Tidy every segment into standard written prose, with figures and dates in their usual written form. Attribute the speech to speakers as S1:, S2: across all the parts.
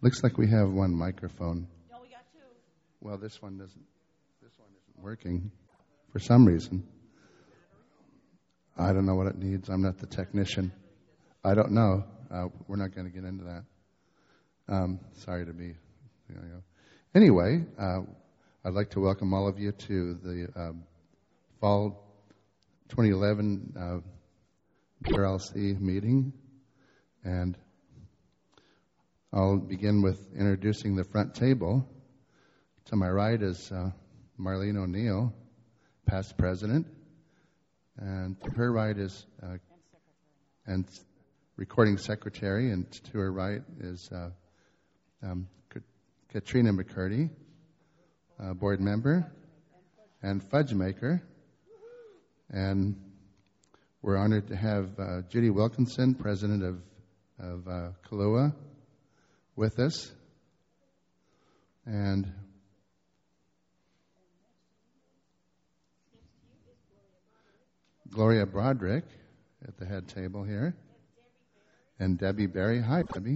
S1: Looks like we have one microphone.
S2: No, we got two.
S1: Well, this one isn't working for some reason. I don't know what it needs. I'm not the technician. I don't know. We're not going to get into that. Sorry to be. Anyway, I'd like to welcome all of you to the fall 2011 BRLC meeting, and I'll begin with introducing the front table. To my right is Marlene O'Neill, past president, and to her right is and recording secretary, and to her right is Katrina McCurdy, board member and fudge maker, and we're honored to have Judy Wilkinson, president of Kahlua, with us, and Gloria Broderick at the head table here, and Debbie Berry. Hi, Debbie.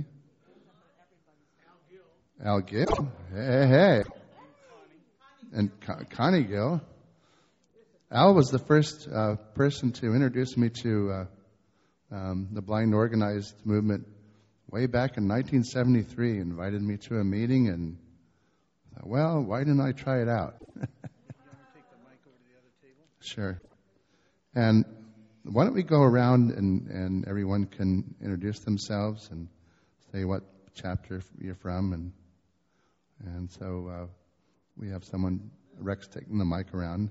S1: Al Gill. Hey. And Connie Gill. Al was the first person to introduce me to the blind organized movement way back in 1973. Invited me to a meeting, and I thought, well, why didn't I try it out?
S3: You want to take the mic over to the other table?
S1: Sure. And why don't we go around and everyone can introduce themselves and say what chapter you're from, and so we have someone, Rex, taking the mic around.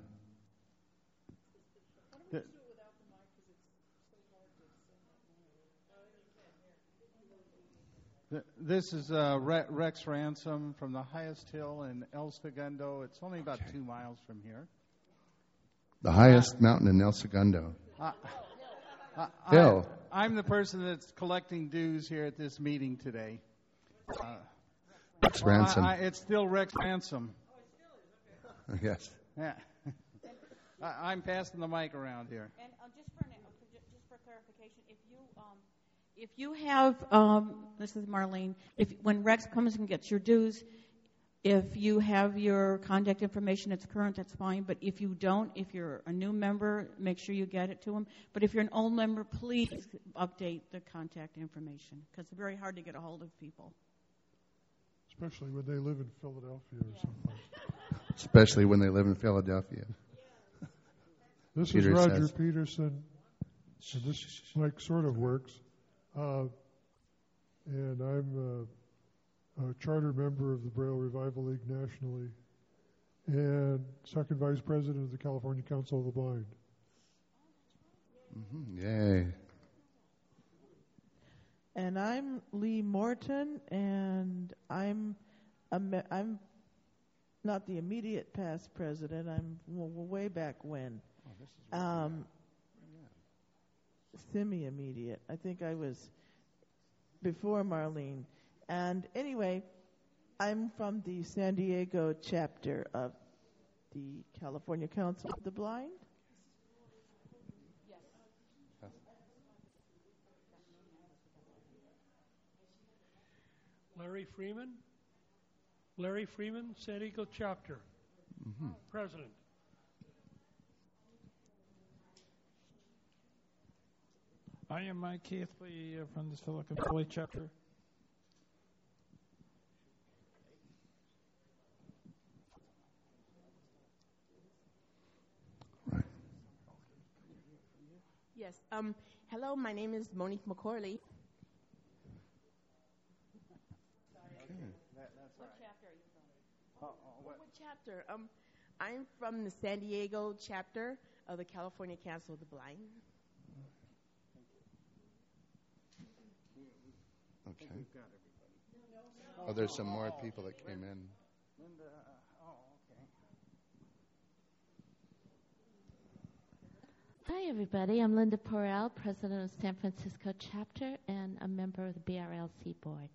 S3: This is Rex Ransom from the highest hill in El Segundo. It's only about 2 miles from here.
S1: The highest mountain in El Segundo. Hill.
S3: I'm the person that's collecting dues here at this meeting today.
S1: Rex Ransom.
S3: It's still Rex Ransom.
S1: Yes.
S3: Yeah. I'm passing the mic around here.
S2: And just for clarification, if you have, this is Marlene, when Rex comes and gets your dues, if you have your contact information that's current, that's fine. But if you don't, if you're a new member, make sure you get it to him. But if you're an old member, please update the contact information, because it's very hard to get a hold of people.
S4: Especially when they live in Philadelphia or someplace.
S1: Especially when they live in Philadelphia.
S4: This
S1: Peter
S4: is Roger
S1: says.
S4: Peterson, and this mic sort of works. And I'm a charter member of the Braille Revival League nationally, and second vice president of the California Council of the Blind.
S1: Mm-hmm. Yay.
S5: And I'm Lee Morton, and I'm not the immediate past president. I'm way back when. Semi-immediate. I think I was before Marlene. And anyway, I'm from the San Diego chapter of the California Council of the Blind.
S2: Yes.
S6: Larry Freeman, San Diego chapter, president.
S7: I am Mike Keithley from the Silicon Valley chapter.
S1: Right.
S8: Yes. Hello, my name is Monique McCorley.
S2: What chapter are you from?
S8: What chapter? I'm from the San Diego chapter of the California Council of the Blind.
S1: Okay. Oh, there's some more people that came in.
S3: Linda, okay.
S9: Hi, everybody. I'm Linda Porrell, president of San Francisco chapter and a member of the BRLC board.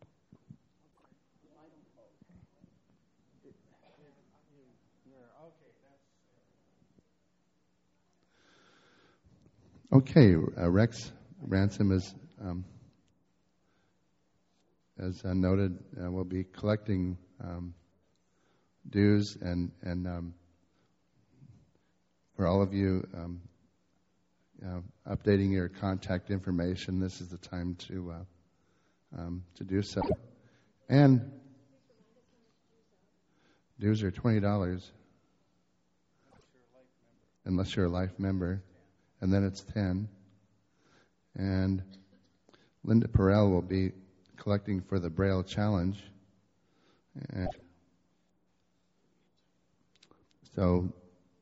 S1: Okay, Rex Ransom is as noted, we'll be collecting dues and for all of you updating your contact information. This is the time to do so. And dues are $20 unless you're a life member, and then it's 10. And Linda Perel will be collecting for the Braille Challenge. And so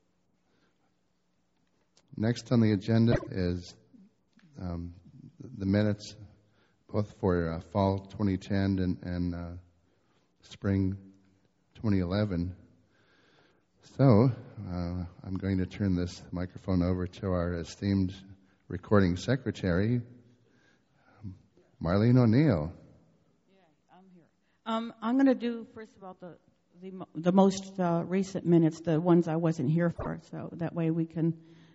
S1: next on the agenda is the minutes, both for fall 2010 and spring 2011. So I'm going to turn this microphone over to our esteemed recording secretary, Marlene O'Neill.
S2: Yeah, I'm here. I'm going to do, first of all, the most recent minutes, the ones I wasn't here for, so that way we can,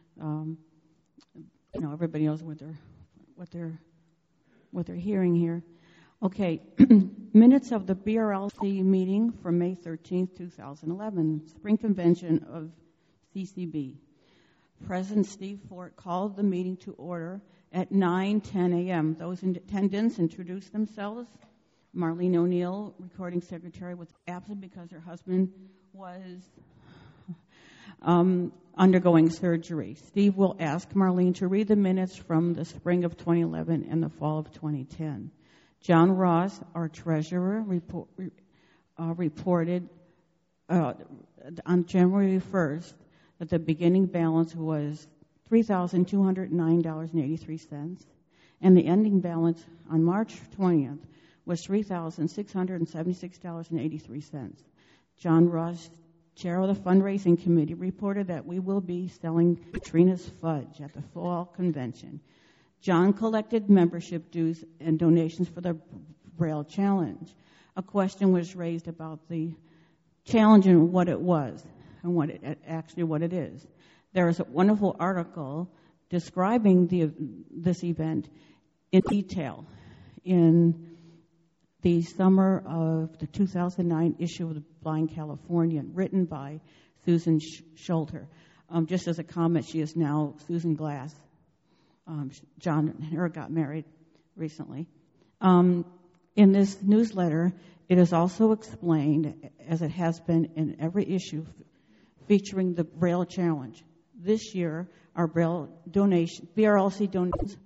S2: everybody knows what they're hearing here. Okay, minutes of the BRLC meeting for May 13th, 2011, Spring Convention of CCB. President Steve Fort called the meeting to order at 9:10 a.m. Those in attendance introduced themselves. Marlene O'Neill, recording secretary, was absent because her husband was undergoing surgery. Steve will ask Marlene to read the minutes from the spring of 2011 and the fall of 2010. John Ross, our treasurer, reported on January 1st that the beginning balance was $3,209.83, and the ending balance on March 20th was $3,676.83. John Ross, chair of the fundraising committee, reported that we will be selling Katrina's Fudge at the fall convention. John collected membership dues and donations for the Braille Challenge. A question was raised about the challenge and what it was and what it is. There is a wonderful article describing this event in detail in the summer of the 2009 issue of the Blind Californian, written by Susan Schulter. Just as a comment, she is now Susan Glass. John and her got married recently. In this newsletter, it is also explained, as it has been in every issue featuring the Braille Challenge. This year, our Braille donation, BRLC donation,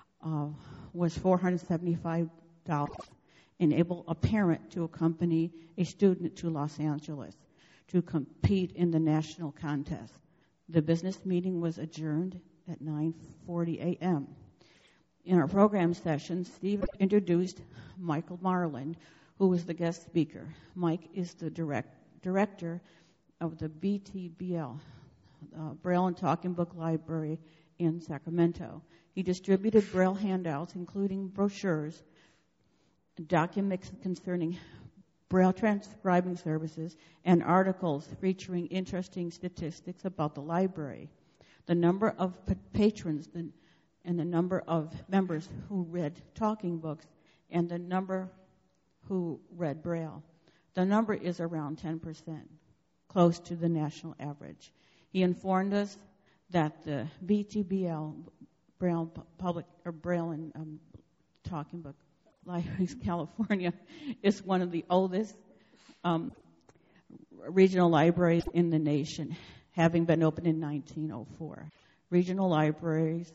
S2: was $475. Enable a parent to accompany a student to Los Angeles to compete in the national contest. The business meeting was adjourned at 9:40 a.m. In our program session, Steve introduced Michael Marlin, who was the guest speaker. Mike is the director of the BTBL, Braille and Talking Book Library in Sacramento. He distributed Braille handouts, including brochures, documents concerning Braille transcribing services, and articles featuring interesting statistics about the library. The number of patrons and the number of members who read talking books and the number who read Braille. The number is around 10%, close to the national average. He informed us that the BTBL, Braille and Talking Book Libraries California, is one of the oldest regional libraries in the nation, having been opened in 1904. Regional libraries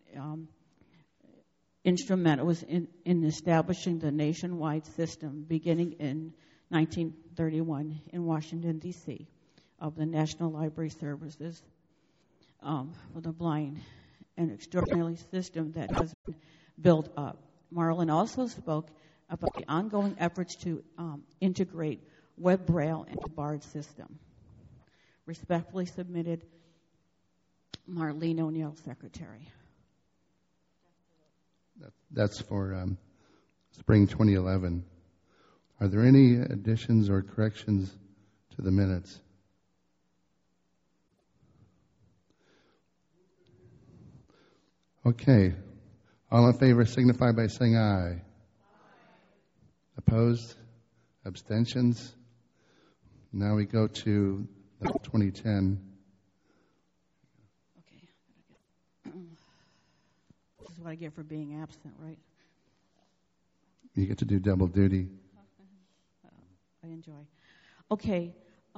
S2: was in establishing the nationwide system beginning in 1931 in Washington, D.C., of the National Library Services for the Blind, an extraordinary system that has been built up. Marlin also spoke about the ongoing efforts to integrate Web Braille into BARD system. Respectfully submitted, Marlene O'Neill, Secretary.
S1: That's for spring 2011. Are there any additions or corrections to the minutes? Okay. All in favor signify by saying aye. Opposed? Abstentions? Now we go to the 2010.
S2: Okay. This is what I get for being absent, right?
S1: You get to do double duty.
S2: I enjoy. Okay.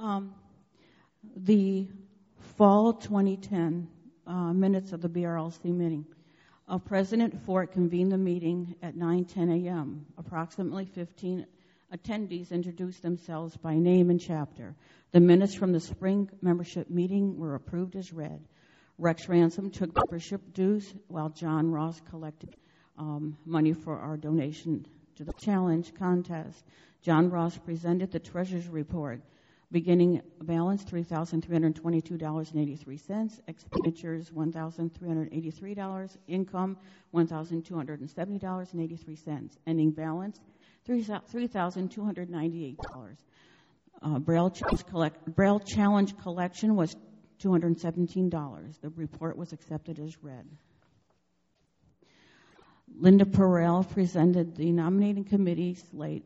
S2: The fall 2010 minutes of the BRLC meeting. President Fort convened the meeting at 9:10 a.m. Approximately 15 attendees introduced themselves by name and chapter. The minutes from the spring membership meeting were approved as read. Rex Ransom took membership dues while John Ross collected money for our donation to the challenge contest. John Ross presented the treasurer's report. Beginning balance $3,322.83, expenditures $1,383, income $1,270.83, ending balance $3,298. Braille Challenge collection was $217. The report was accepted as read. Linda Perrell presented the nominating committee slate,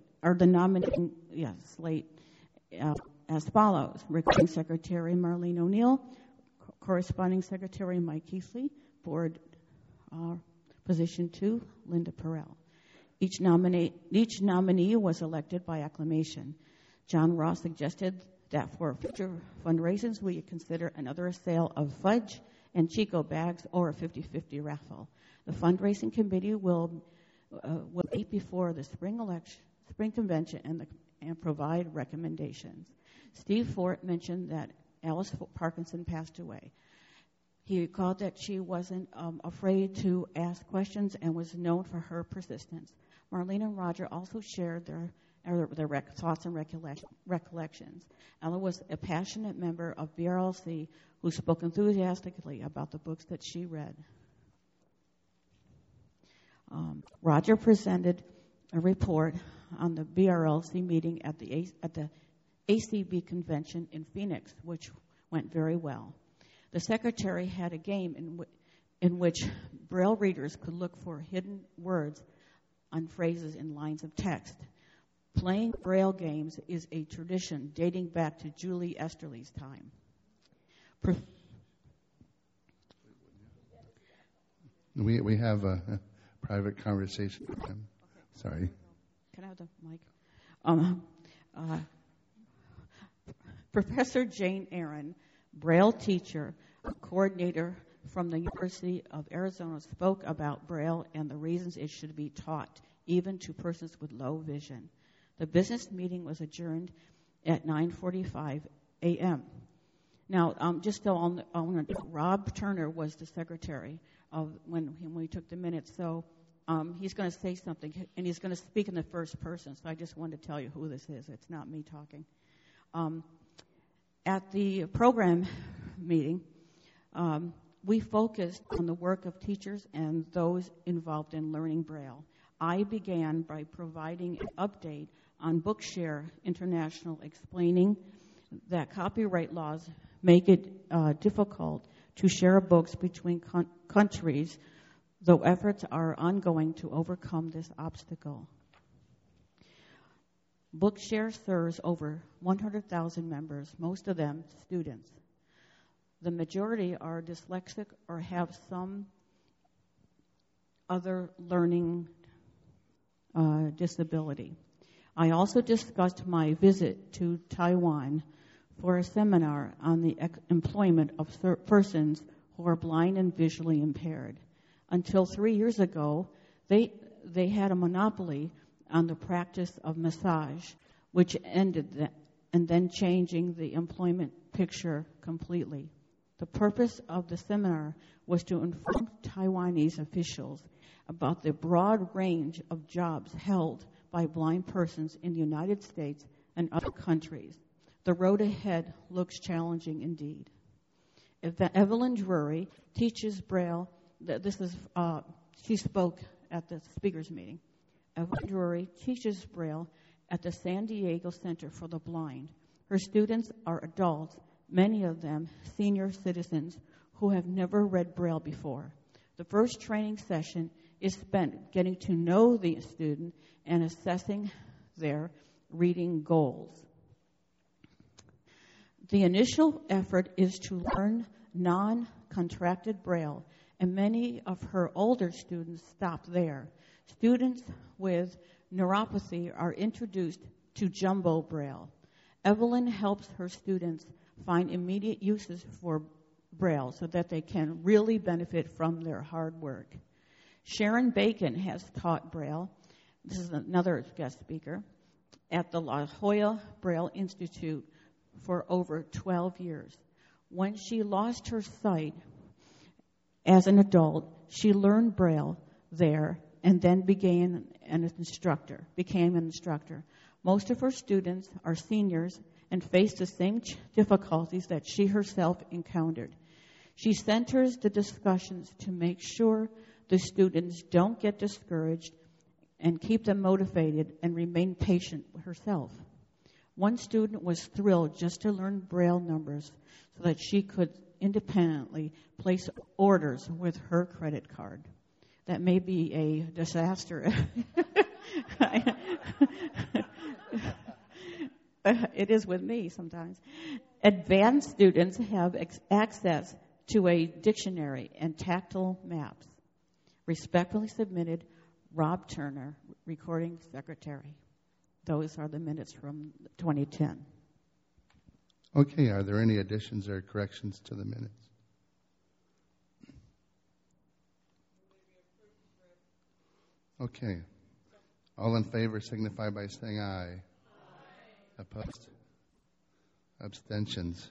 S2: as follows: Recording Secretary Marlene O'Neill, Corresponding Secretary Mike Keithley, Board Position 2, Linda Perrell. Each nominee was elected by acclamation. John Ross suggested that for future fundraisers we consider another sale of fudge and Chico bags or a 50-50 raffle. The fundraising committee will meet before the spring convention and provide recommendations. Steve Fort mentioned that Alice Parkinson passed away. He recalled that she wasn't afraid to ask questions and was known for her persistence. Marlene and Roger also shared their thoughts and recollections. Ella was a passionate member of BRLC who spoke enthusiastically about the books that she read. Roger presented a report on the BRLC meeting at the ACB convention in Phoenix, which went very well. The secretary had a game in which Braille readers could look for hidden words on phrases in lines of text. Playing Braille games is a tradition dating back to Julie Esterly's time.
S1: We have a private conversation with him. Sorry.
S2: Can I have the mic? Professor Jane Aaron, Braille teacher, coordinator from the University of Arizona, spoke about Braille and the reasons it should be taught, even to persons with low vision. The business meeting was adjourned at 9:45 a.m. Now, just so Rob Turner was the secretary of when we took the minutes, so he's going to say something, and he's going to speak in the first person, so I just wanted to tell you who this is. It's not me talking. At the program meeting, we focused on the work of teachers and those involved in learning Braille. I began by providing an update on Bookshare International, explaining that copyright laws make it difficult to share books between countries, though efforts are ongoing to overcome this obstacle. Bookshare serves over 100,000 members, most of them students. The majority are dyslexic or have some other learning disability. I also discussed my visit to Taiwan for a seminar on the employment of persons who are blind and visually impaired. Until 3 years ago, they had a monopoly on the practice of massage, which ended and then changing the employment picture completely. The purpose of the seminar was to inform Taiwanese officials about the broad range of jobs held by blind persons in the United States and other countries. The road ahead looks challenging indeed. Evelyn Drury teaches Braille. She spoke at the speakers meeting. Evelyn Drury teaches Braille at the San Diego Center for the Blind. Her students are adults, many of them senior citizens who have never read Braille before. The first training session is spent getting to know the student and assessing their reading goals. The initial effort is to learn non-contracted Braille, and many of her older students stop there. Students with neuropathy are introduced to jumbo Braille. Evelyn helps her students find immediate uses for Braille so that they can really benefit from their hard work. Sharon Bacon has taught Braille. This is another guest speaker at the La Jolla Braille Institute for over 12 years. When she lost her sight as an adult, she learned Braille there and then became an instructor. Most of her students are seniors and face the same difficulties that she herself encountered. She centers the discussions to make sure the students don't get discouraged and keep them motivated and remain patient herself. One student was thrilled just to learn Braille numbers so that she could independently place orders with her credit card. That may be a disaster. It is with me sometimes. Advanced students have access to a dictionary and tactile maps. Respectfully submitted, Rob Turner, recording secretary. Those are the minutes from 2010.
S1: Okay, are there any additions or corrections to the minutes? Okay. All in favor signify by saying aye. Opposed? Abstentions?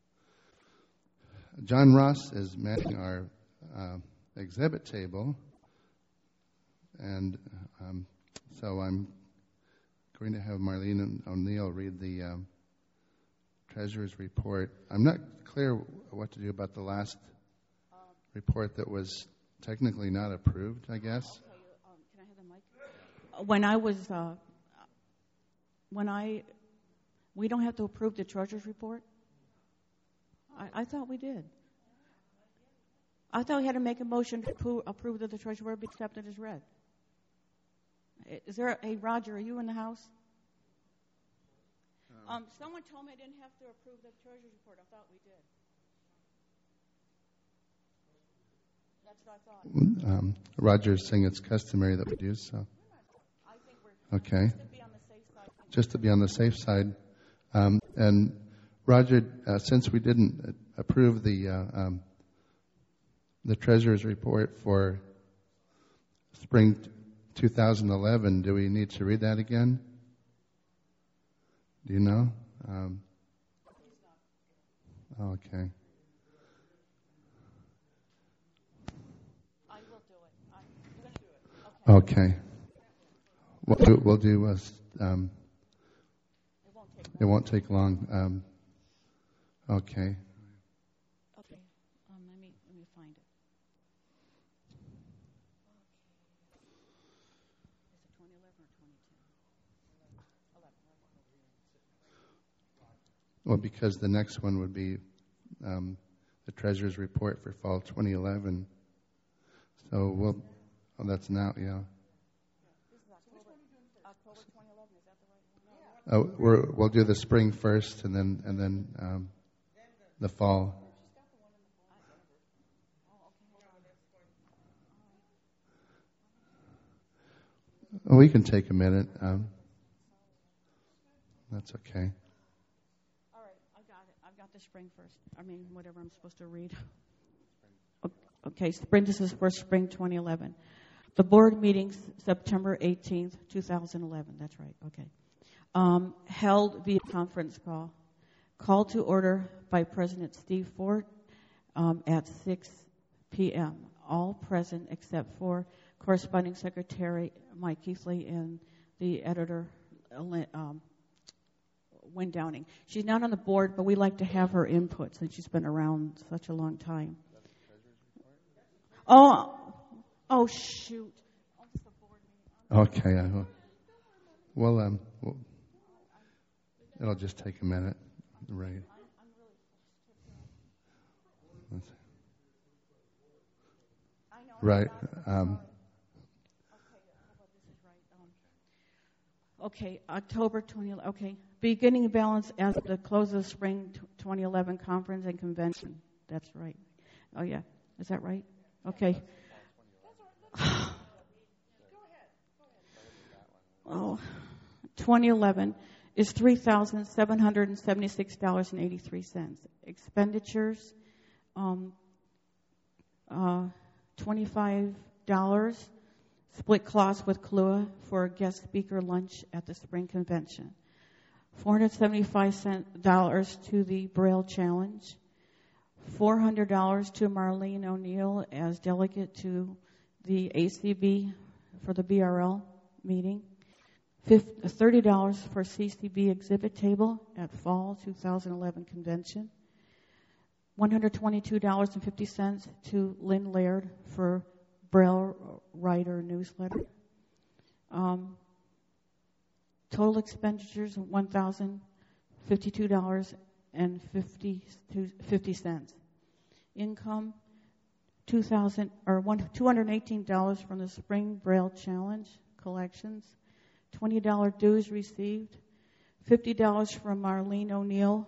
S1: John Ross is managing our exhibit table, and so I'm going to have Marlene O'Neill read the Treasurer's report. I'm not clear what to do about the last report that was technically not approved, I guess.
S2: Can I have the mic? We don't have to approve the Treasurer's report? I thought we did. I thought we had to make a motion to approve that the Treasurer be accepted as read. Is there hey, Roger, are you in the house? Someone told me I didn't have to approve the Treasurer's report. I thought we did. That's what I thought.
S1: Roger's saying it's customary that we do so.
S2: I think we're
S1: okay.
S2: Just to be on the safe side.
S1: Just to be on the safe side. And Roger, since we didn't approve the Treasurer's report for spring 2011, do we need to read that again? Do you know? Okay.
S2: I will do it. I'm going to do it.
S1: Okay. We'll do. It won't take long. Okay.
S2: Okay. Let me find it. Is it 2011 or 2010? 11.
S1: Well, because the next one would be the Treasurer's report for fall 2011. So we'll. Oh, that's now. Yeah.
S2: This is October 2011. Is that the right one?
S1: We'll do the spring first, and then the fall. We can take a minute. That's okay.
S2: All right, I got it. I've got the spring first. I mean, whatever I'm supposed to read. Okay, spring. This is for spring 2011. The board meetings September 18th, 2011. That's right. Okay. Held via conference call. Called to order by President Steve Fort at 6 p.m. All present except for corresponding secretary Mike Keithley and the editor Wynn Downing. She's not on the board, but we like to have her input since she's been around such a long time. Oh, shoot.
S1: Okay. Well, it'll just take a minute. Right. Right.
S2: Okay, October 2011. Okay, beginning balance as the close of the spring 2011 conference and convention. That's right. Oh yeah, is that right? Okay. Oh, 2011 is $3,776.83. Expenditures, $25. Split costs with Kahlua for a guest speaker lunch at the spring convention. $475 to the Braille Challenge. $400 to Marlene O'Neill as delegate to the ACB for the BRL meeting. $30 for CCB exhibit table at fall 2011 convention. $122.50 to Lynn Laird for Braille Writer newsletter. Total expenditures $1,052.50. Income $218 from the Spring Braille Challenge collections. $20 dues received. $50 from Marlene O'Neill.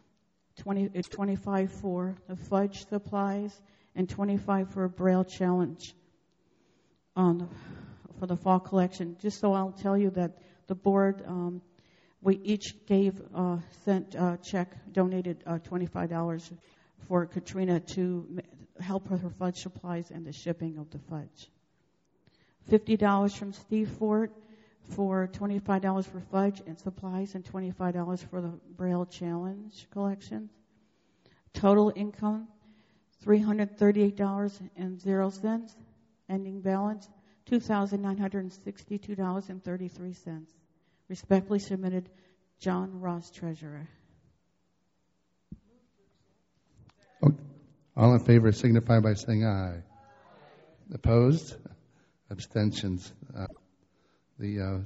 S2: $25 for the fudge supplies, and $25 for a Braille Challenge for the fall collection. Just so I'll tell you that the board, we each donated $25 for Katrina to help with her fudge supplies and the shipping of the fudge. $50 from Steve Fort for $25 for fudge and supplies, and $25 for the Braille Challenge collection. Total income $338.00. Ending balance $2,962.33. Respectfully submitted, John Ross, Treasurer.
S1: All in favor signify by saying aye. Opposed? Abstentions. The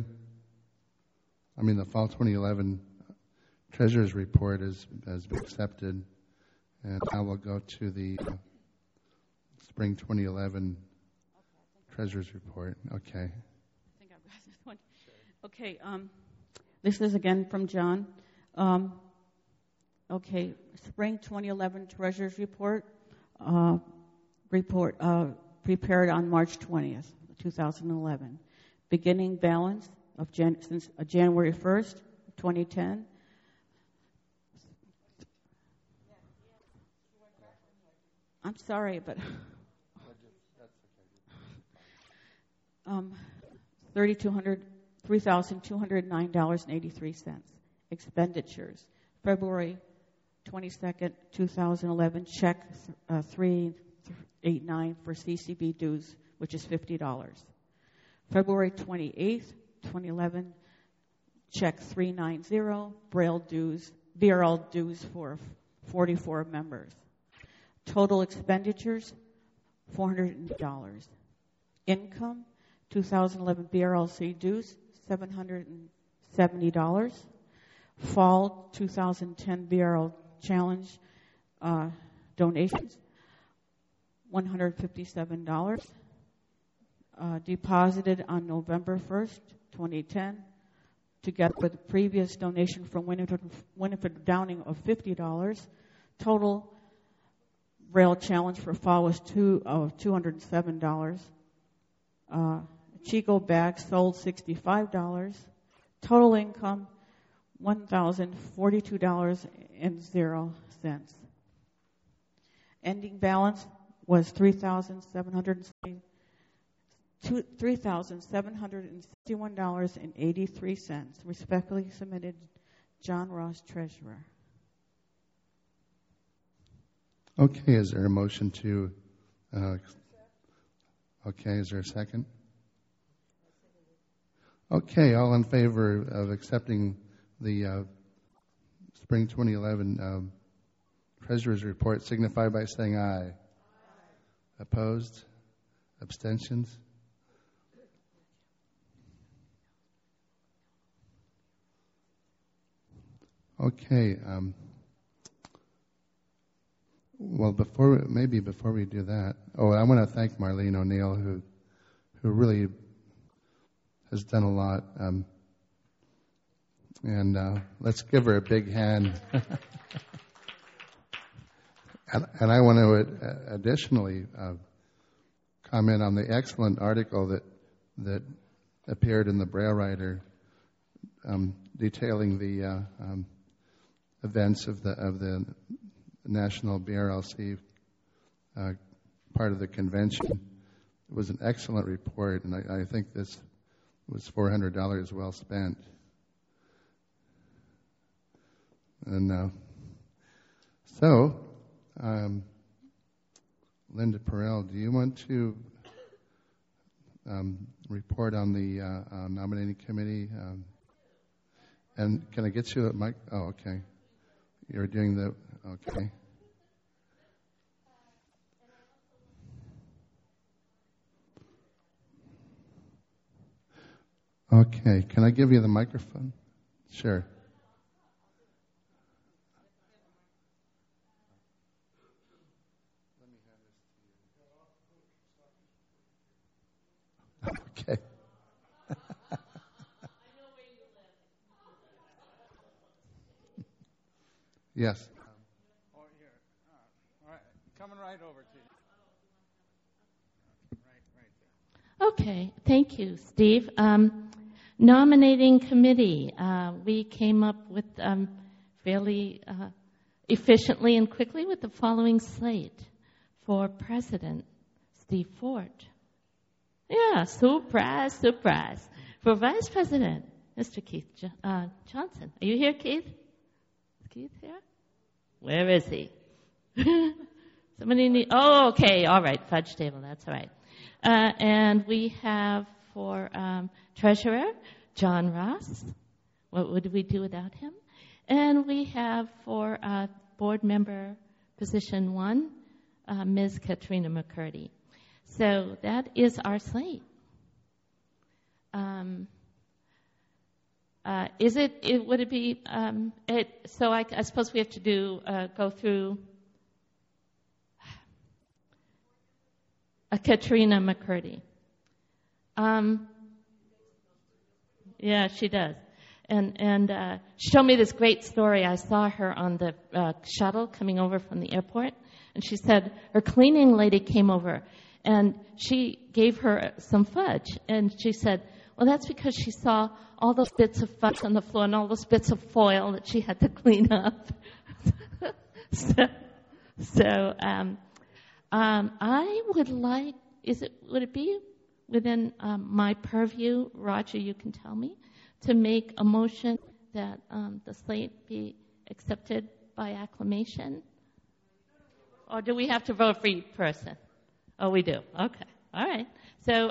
S1: fall 2011 Treasurer's Report has been accepted, and now we'll go to the Spring 2011 Treasurer's Report. Okay.
S2: I think I've got this one. Okay, this is again from John. Okay, Spring 2011 Treasurer's Report, prepared on March 20th, 2011. Beginning balance of since January 1st, 2010. I'm sorry, but $3,209.83. Expenditures. February 22nd, 2011, check 389 for CCB dues, which is $50. February 28th, 2011, check 390, Braille dues, BRL dues for 44 members. Total expenditures, $400. Income, 2011 BRLC dues, $770. Fall 2010 BRL Challenge donations, $157. Deposited on November 1st, 2010, together with the previous donation from Winifred Downing of $50. Total Braille Challenge for fall was $207. Chico bags sold $65. Total income $1,042.00. Ending balance was $3,761.83. Respectfully submitted, John Ross, Treasurer.
S1: Okay, is there a motion to... okay, is there a second? Okay, all in favor of accepting the Spring 2011 Treasurer's Report signify by saying aye. Opposed? Abstentions? Okay. Well, before we do that, I want to thank Marlene O'Neill, who really has done a lot And let's give her a big hand. And I want to additionally comment on the excellent article that appeared in the Braille Writer detailing the events of the National BRLC part of the convention. It was an excellent report, and I think this was $400 well spent. And so, Linda Perel, do you want to report on the nominating committee? And can I get you a mic? Oh, okay. You're doing the, okay. Okay, can I give you the microphone? Sure. Okay. Yes.
S3: Oh, here. All right. Coming right over to you. Right there.
S9: Okay, thank you, Steve. Nominating committee. We came up with fairly efficiently and quickly with the following slate. For president, Steve Ford. Yeah, surprise, surprise. For vice president, Mr. Keith Johnson. Are you here, Keith? Is Keith here? Where is he? Somebody need... Oh, okay, all right, fudge table, that's all right. And we have for treasurer, John Ross. What would we do without him? And we have for board member position 1, Ms. Katrina McCurdy. So that is our slate. Would it be, so I suppose we have to go through Katrina McCurdy. Yeah, she does. And she told me this great story. I saw her on the shuttle coming over from the airport, and she said her cleaning lady came over, and she gave her some fudge. And she said, well, that's because she saw all those bits of fudge on the floor and all those bits of foil that she had to clean up. So I would like, would it be within my purview, Roger, you can tell me, to make a motion that the slate be accepted by acclamation? Or do we have to vote for each person? Oh, we do. Okay. All right. So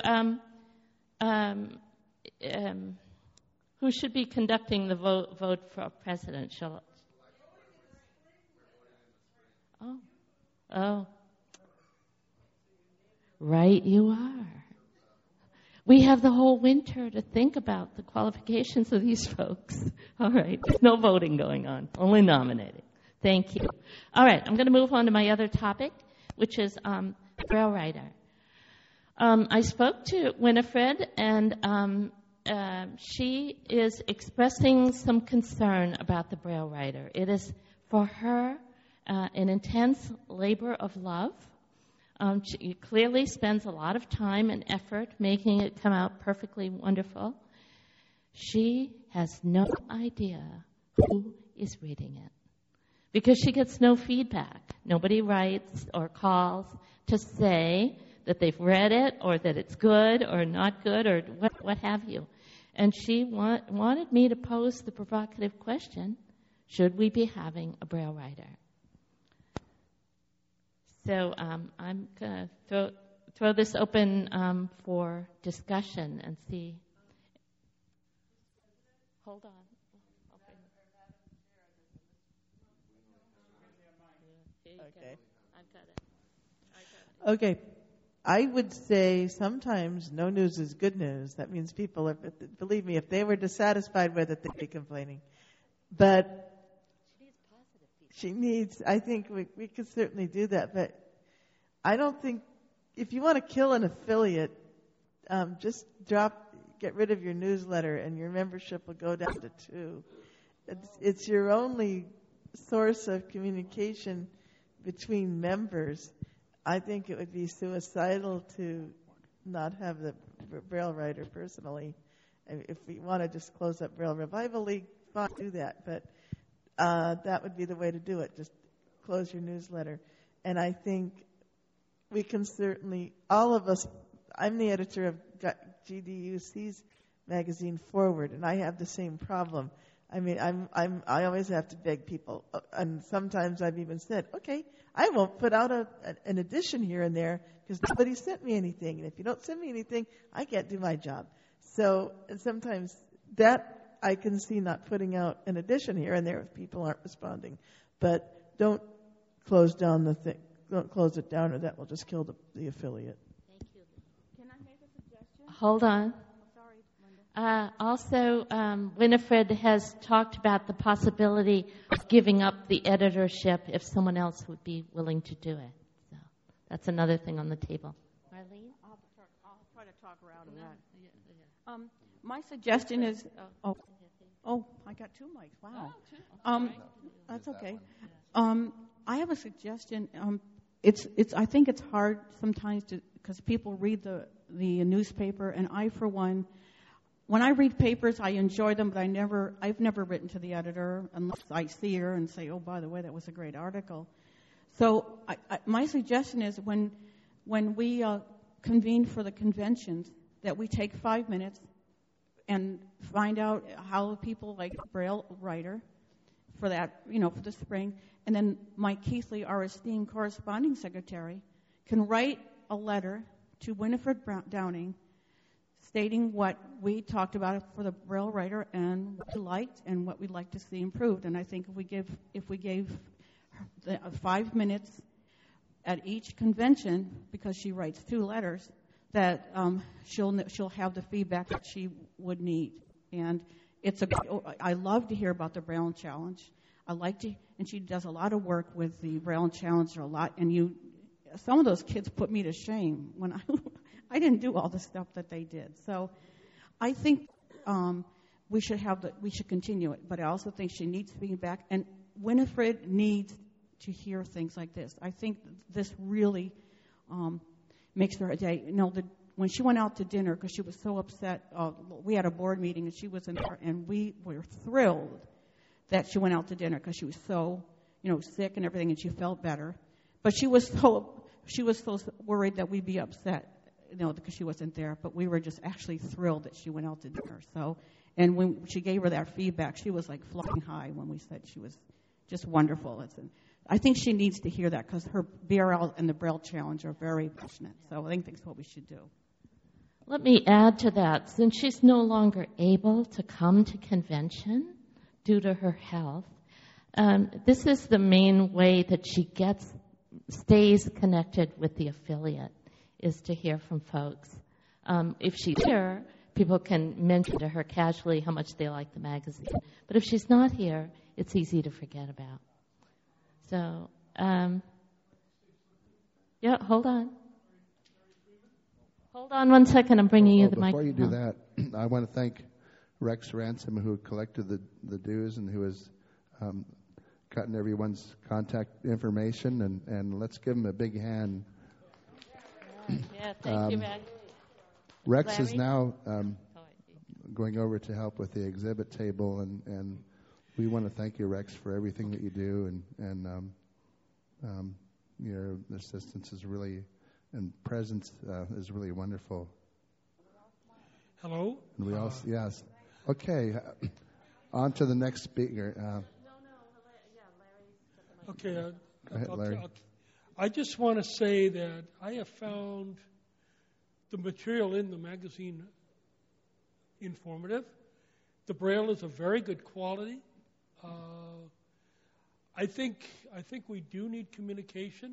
S9: who should be conducting the vote for president? Oh. Right, you are. We have the whole winter to think about the qualifications of these folks. All right. There's no voting going on, only nominating. Thank you. All right. I'm going to move on to my other topic, which is Braille Writer. I spoke to Winifred, and she is expressing some concern about the Braille Writer. It is, for her, an intense labor of love. She clearly spends a lot of time and effort making it come out perfectly wonderful. She has no idea who is reading it because she gets no feedback. Nobody writes or calls to say that they've read it or that it's good or not good or what have you. And she wanted me to pose the provocative question, should we be having a Braille Writer? So I'm going to throw this open for discussion and see. Hold on.
S5: Okay.
S9: I've got it.
S5: Okay. I would say sometimes no news is good news. That means people are, believe me, if they were dissatisfied with it, they'd be complaining. But I think we could certainly do that, but I don't think, if you want to kill an affiliate, just drop, get rid of your newsletter and your membership will go down to 2. It's your only source of communication between members. I think it would be suicidal to not have the Braille writer personally. If we want to just close up Braille Revival League, fine, do that. But that would be the way to do it. Just close your newsletter. And I think we can certainly, all of us, I'm the editor of GDUC's magazine Forward, and I have the same problem. I mean, I always have to beg people, and sometimes I've even said, okay, I won't put out an edition here and there because nobody sent me anything, and if you don't send me anything, I can't do my job. So, and sometimes that I can see not putting out an edition here and there if people aren't responding, but don't close down the thing. Don't close it down, or that will just kill the affiliate.
S9: Thank you.
S2: Can I make a suggestion?
S9: Hold on.
S2: Sorry, Linda.
S9: Also, Winifred has talked about the possibility of giving up the editorship if someone else would be willing to do it. So that's another thing on the table. Marlene?
S2: I'll try to talk around that. My suggestion is, I got 2 mics. Wow. That's okay. I have a suggestion. I think it's hard sometimes because people read the newspaper, and I, for one, when I read papers, I enjoy them, but I've never written to the editor unless I see her and say, oh, by the way, that was a great article. So my suggestion is when we convene for the conventions, that we take 5 minutes and find out how people like Braille writer for that, for the spring. And then Mike Keithley, our esteemed corresponding secretary, can write a letter to Winifred Downing stating what we talked about for the Braille writer and what we liked and what we'd like to see improved. And I think if we gave her 5 minutes at each convention, because she writes 2 letters, that she'll have the feedback that she would need. And I love to hear about the Braille Challenge. And she does a lot of work with the Braille Challenge a lot. And some of those kids put me to shame when I didn't do all the stuff that they did. So I think we should continue it. But I also think she needs feedback, and Winifred needs to hear things like this. I think this really makes her a day. When she went out to dinner, because she was so upset, we had a board meeting and she was in there, and we were thrilled that she went out to dinner because she was so, sick and everything, and she felt better. But she was so worried that we'd be upset, because she wasn't there. But we were just actually thrilled that she went out to dinner. So, and when she gave her that feedback, she was like flying high when we said she was just wonderful. I think she needs to hear that because her BRL and the Braille Challenge are very passionate. So I think that's what we should do.
S9: Let me add to that. Since she's no longer able to come to convention due to her health, this is the main way that she stays connected with the affiliate, is to hear from folks. If she's here, people can mention to her casually how much they like the magazine. But if she's not here, it's easy to forget about. So, hold on. Hold on 1 second. I'm bringing you the microphone.
S1: Before you do that, I want to thank Rex Ransom, who collected the dues and who has gotten everyone's contact information. And let's give him a big hand.
S9: Yeah, thank you, Rex.
S1: Rex
S9: Larry?
S1: is now going over to help with the exhibit table, and we want to thank you, Rex, for everything that you do, and your assistance is really, and presence is really wonderful.
S6: Hello?
S1: And we also, yes. Okay, on to the next speaker.
S6: Okay.
S1: Go ahead, Larry.
S6: I just want to say that I have found the material in the magazine informative. The Braille is of very good quality. I think we do need communication.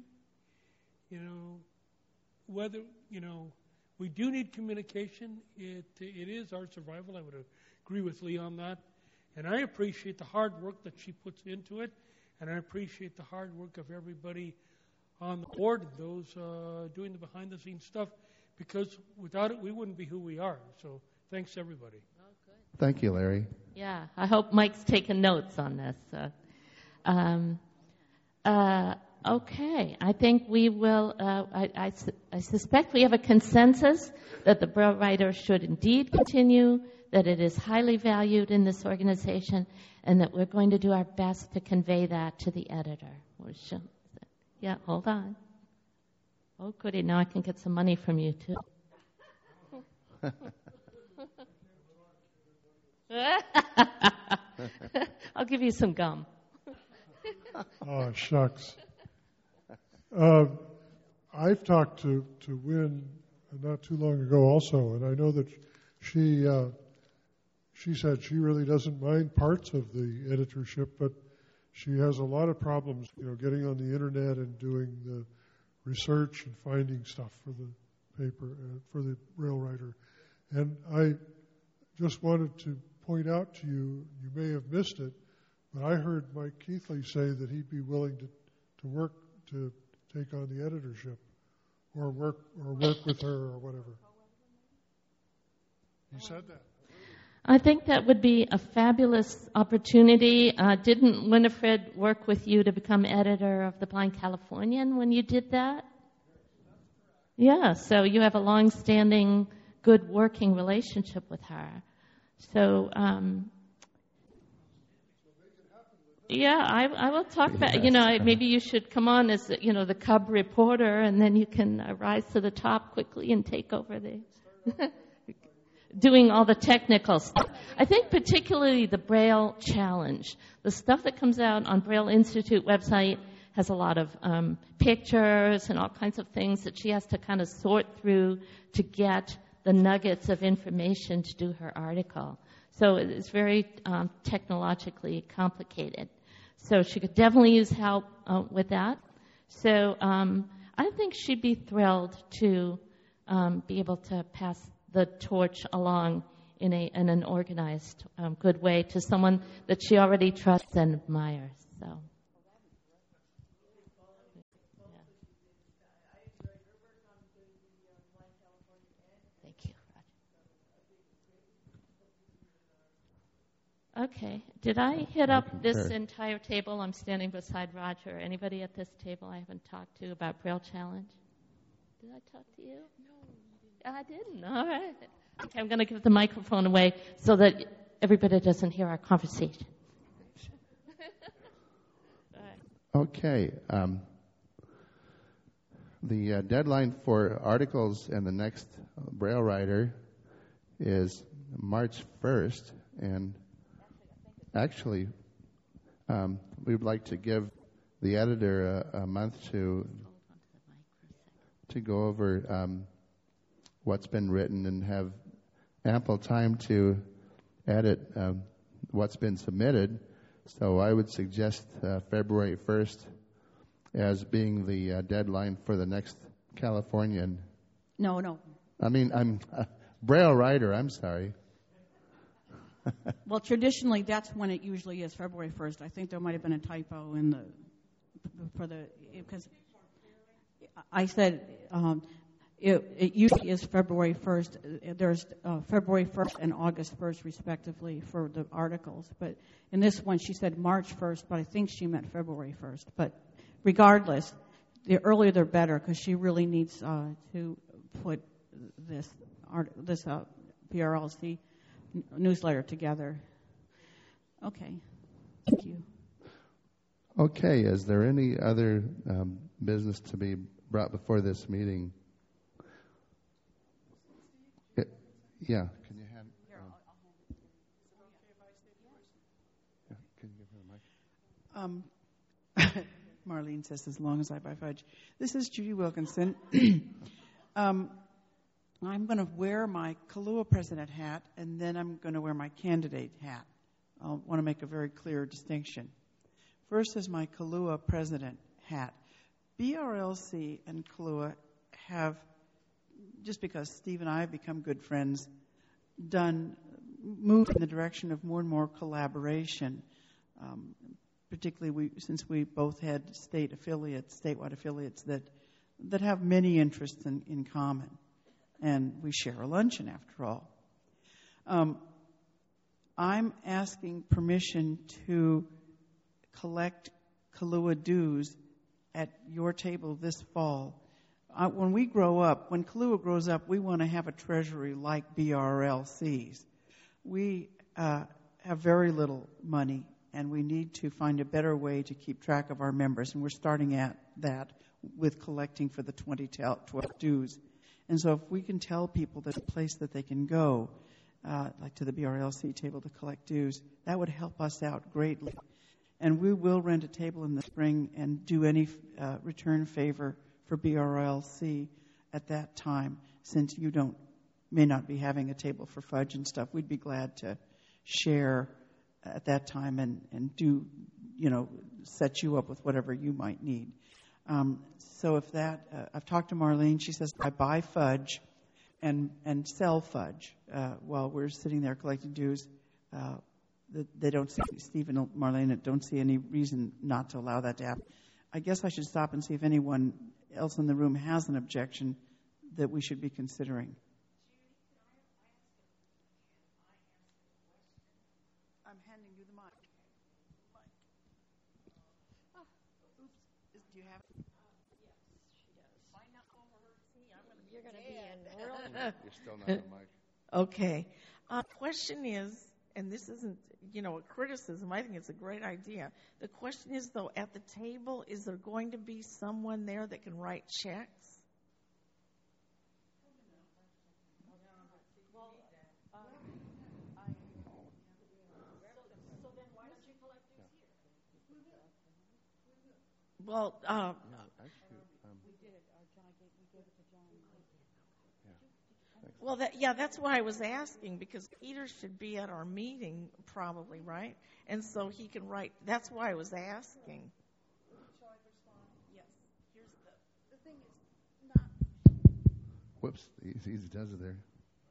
S6: We do need communication. It is our survival. I would agree with Lee on that. And I appreciate the hard work that she puts into it, and I appreciate the hard work of everybody on the board and those doing the behind-the-scenes stuff, because without it, we wouldn't be who we are. So Thanks, everybody.
S1: Thank you, Larry.
S9: Yeah, I hope Mike's taking notes on this. Okay, I think we will, I suspect we have a consensus that the Braille Writer should indeed continue, that it is highly valued in this organization, and that we're going to do our best to convey that to the editor. Yeah, hold on. Oh, goody, now I can get some money from you, too. I'll give you some gum.
S4: Oh, shucks. I've talked to Wynn not too long ago also, and I know that she said she really doesn't mind parts of the editorship, but she has a lot of problems, getting on the internet and doing the research and finding stuff for the paper, for the Braille Writer. And I just wanted to point out to you, you may have missed it, but I heard Mike Keithley say that he'd be willing to work to take on the editorship, or work with her or whatever. He said that.
S9: I think that would be a fabulous opportunity. Didn't Winifred work with you to become editor of the Blind Californian when you did that? Yeah, so you have a long-standing, good working relationship with her. So, yeah, I will talk about, maybe you should come on as, the Cub reporter, and then you can rise to the top quickly and take over doing all the technical stuff. I think particularly the Braille Challenge. The stuff that comes out on Braille Institute website has a lot of pictures and all kinds of things that she has to kind of sort through to get the nuggets of information to do her article. So it's very technologically complicated. So she could definitely use help with that. So I think she'd be thrilled to be able to pass the torch along in an organized, good way to someone that she already trusts and admires. So. Okay. Did I hit up this entire table? I'm standing beside Roger. Anybody at this table I haven't talked to about Braille Challenge? Did I talk to you? No, I didn't. All right. Okay, I'm going to give the microphone away so that everybody doesn't hear our conversation.
S1: Okay. The deadline for articles in the next Braille Writer is March 1st, and actually, we would like to give the editor a month to go over what's been written and have ample time to edit what's been submitted. So I would suggest February 1st as being the deadline for the next Californian.
S2: No.
S1: I mean, I'm Braille Writer, I'm sorry.
S2: Well, traditionally, that's when it usually is, February 1st. I think there might have been a typo because I said it usually is February 1st. There's February 1st and August 1st, respectively, for the articles. But in this one, she said March 1st, but I think she meant February 1st. But regardless, the earlier the better, because she really needs to put this BRLC newsletter together. Okay. Thank you.
S1: Okay. Is there any other business to be brought before this meeting? Yeah. Can you hand? Here, I'll hand it to you. Is it okay if I stay first? Yeah. Can you give her the mic?
S10: Marlene says, as long as I buy fudge. This is Judy Wilkinson. I'm going to wear my Kahlua president hat, and then I'm going to wear my candidate hat. I want to make a very clear distinction. First is my Kahlua president hat. BRLC and Kahlua have, just because Steve and I have become good friends, moved in the direction of more and more collaboration, particularly since we both had statewide affiliates that have many interests in common. And we share a luncheon, after all. I'm asking permission to collect Kahlua dues at your table this fall. When we grow up, when Kahlua grows up, we want to have a treasury like BRLC's. We have very little money, and we need to find a better way to keep track of our members, and we're starting at that with collecting for the 2012 dues. And so if we can tell people there's a place that they can go, like to the BRLC table to collect dues, that would help us out greatly. And we will rent a table in the spring and do any return favor for BRLC at that time, since you may not be having a table for fudge and stuff. We'd be glad to share at that time and do, set you up with whatever you might need. So if that, I've talked to Marlene. She says I buy fudge and sell fudge while we're sitting there collecting dues. They don't see, Steve and Marlene don't see any reason not to allow that to happen. I guess I should stop and see if anyone else in the room has an objection that we should be considering. I'm handing you the mic. Do you have it?
S11: Yes, she does. You're going to be in real.
S1: You're still not on the mic.
S12: Okay. Question is, and this isn't, a criticism. I think it's a great idea. The question is, though, at the table, is there going to be someone there that can write checks? Well, well, that's why I was asking, because Peter should be at our meeting probably, right? And so he can write. That's why I was asking.
S11: Shall I respond? Yes. Here's the thing is not.
S1: Whoops, easy does it there.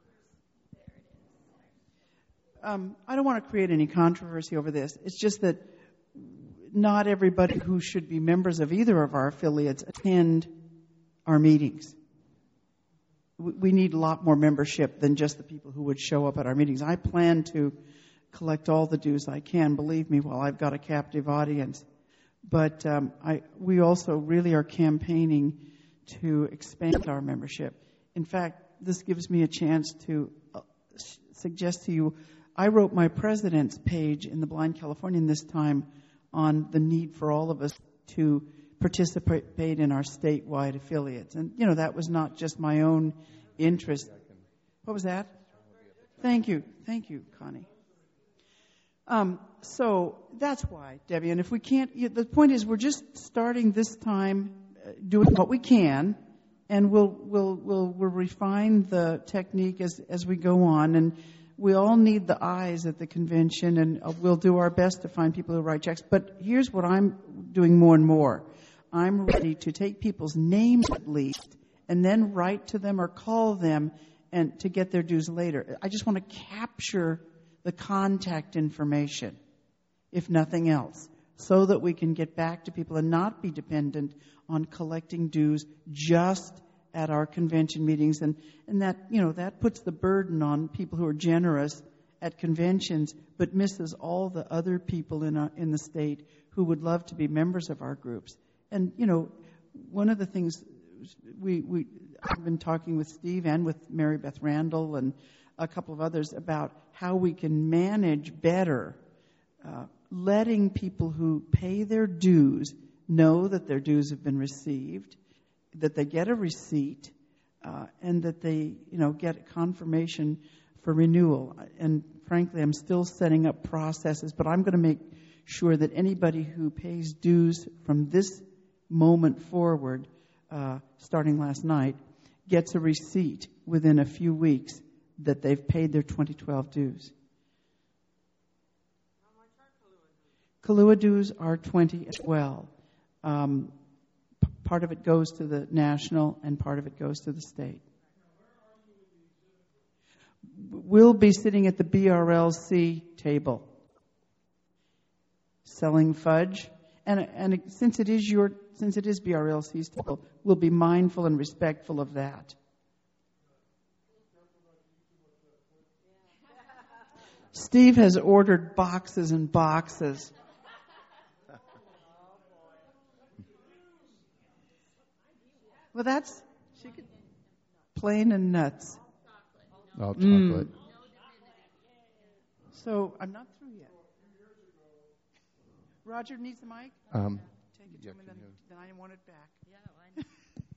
S10: I don't want to create any controversy over this. It's just that not everybody who should be members of either of our affiliates attend our meetings. We need a lot more membership than just the people who would show up at our meetings. I plan to collect all the dues I can, believe me, while I've got a captive audience. But we also really are campaigning to expand our membership. In fact, this gives me a chance to suggest to you, I wrote my president's page in the Blind Californian this time on the need for all of us to participate in our statewide affiliates. And, that was not just my own interest. What was that? Thank you, Connie. So that's why, Debbie. And if we can't, the point is we're just starting this time doing what we can, and we'll refine the technique as we go on. And we all need the eyes at the convention, and we'll do our best to find people who write checks. But here's what I'm doing more and more. I'm ready to take people's names at least and then write to them or call them and to get their dues later. I just want to capture the contact information, if nothing else, so that we can get back to people and not be dependent on collecting dues just at our convention meetings. And that, that puts the burden on people who are generous at conventions but misses all the other people in the state who would love to be members of our groups. And, one of the things I've been talking with Steve and with Mary Beth Randall and a couple of others about how we can manage better letting people who pay their dues know that their dues have been received, that they get a receipt, and that they, get confirmation for renewal. And frankly, I'm still setting up processes, but I'm going to make sure that anybody who pays dues from this moment forward, starting last night, gets a receipt within a few weeks that they've paid their 2012 dues. Kahlua dues are $20 as well. Part of it goes to the national and part of it goes to the state. We'll be sitting at the BRLC table selling fudge. And since it is BRLC's table, we'll be mindful and respectful of that. Steve has ordered boxes and boxes. Well, that's plain and nuts.
S1: All chocolate.
S10: So I'm not through yet. Roger needs the mic? Take it to him, and then I want it back.
S9: Yeah, I know.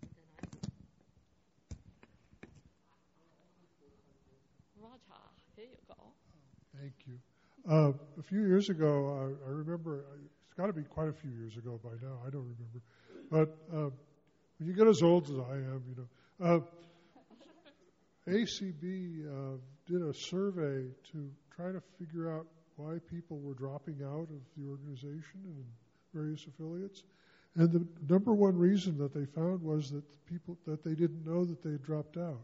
S9: Roger, here you go.
S4: Thank you. A few years ago, I remember, it's got to be quite a few years ago by now, I don't remember. But when you get as old as I am, ACB did a survey to try to figure out why people were dropping out of the organization and various affiliates. And the number one reason that they found was that that they didn't know that they had dropped out.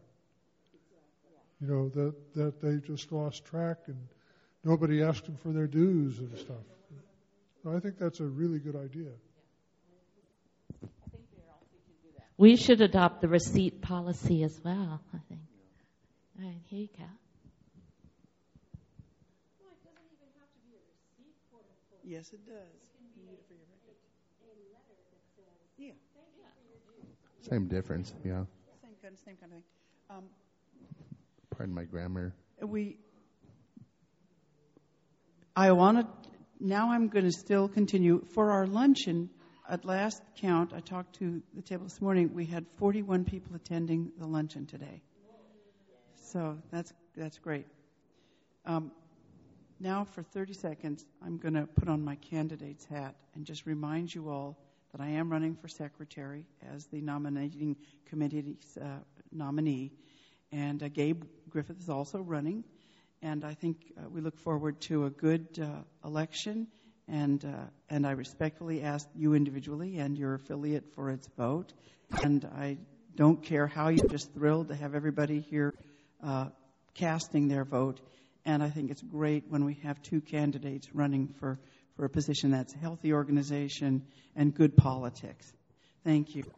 S4: That they just lost track and nobody asked them for their dues and stuff. So I think that's a really good idea.
S9: We should adopt the receipt policy as well, I think. All right, here you go.
S10: Yes, it does. You need it for your record. Yeah.
S1: Same difference, yeah.
S10: Same kind of thing.
S1: Pardon my grammar.
S10: Now I'm going to still continue. For our luncheon, at last count, I talked to the table this morning, we had 41 people attending the luncheon today. So that's great. Now for 30 seconds, I'm going to put on my candidate's hat and just remind you all that I am running for secretary as the nominating committee's nominee. And Gabe Griffith is also running. And I think we look forward to a good election. And I respectfully ask you individually and your affiliate for its vote. And I don't care how you're just thrilled to have everybody here casting their vote. And I think it's great when we have two candidates running for a position that's a healthy organization and good politics. Thank you.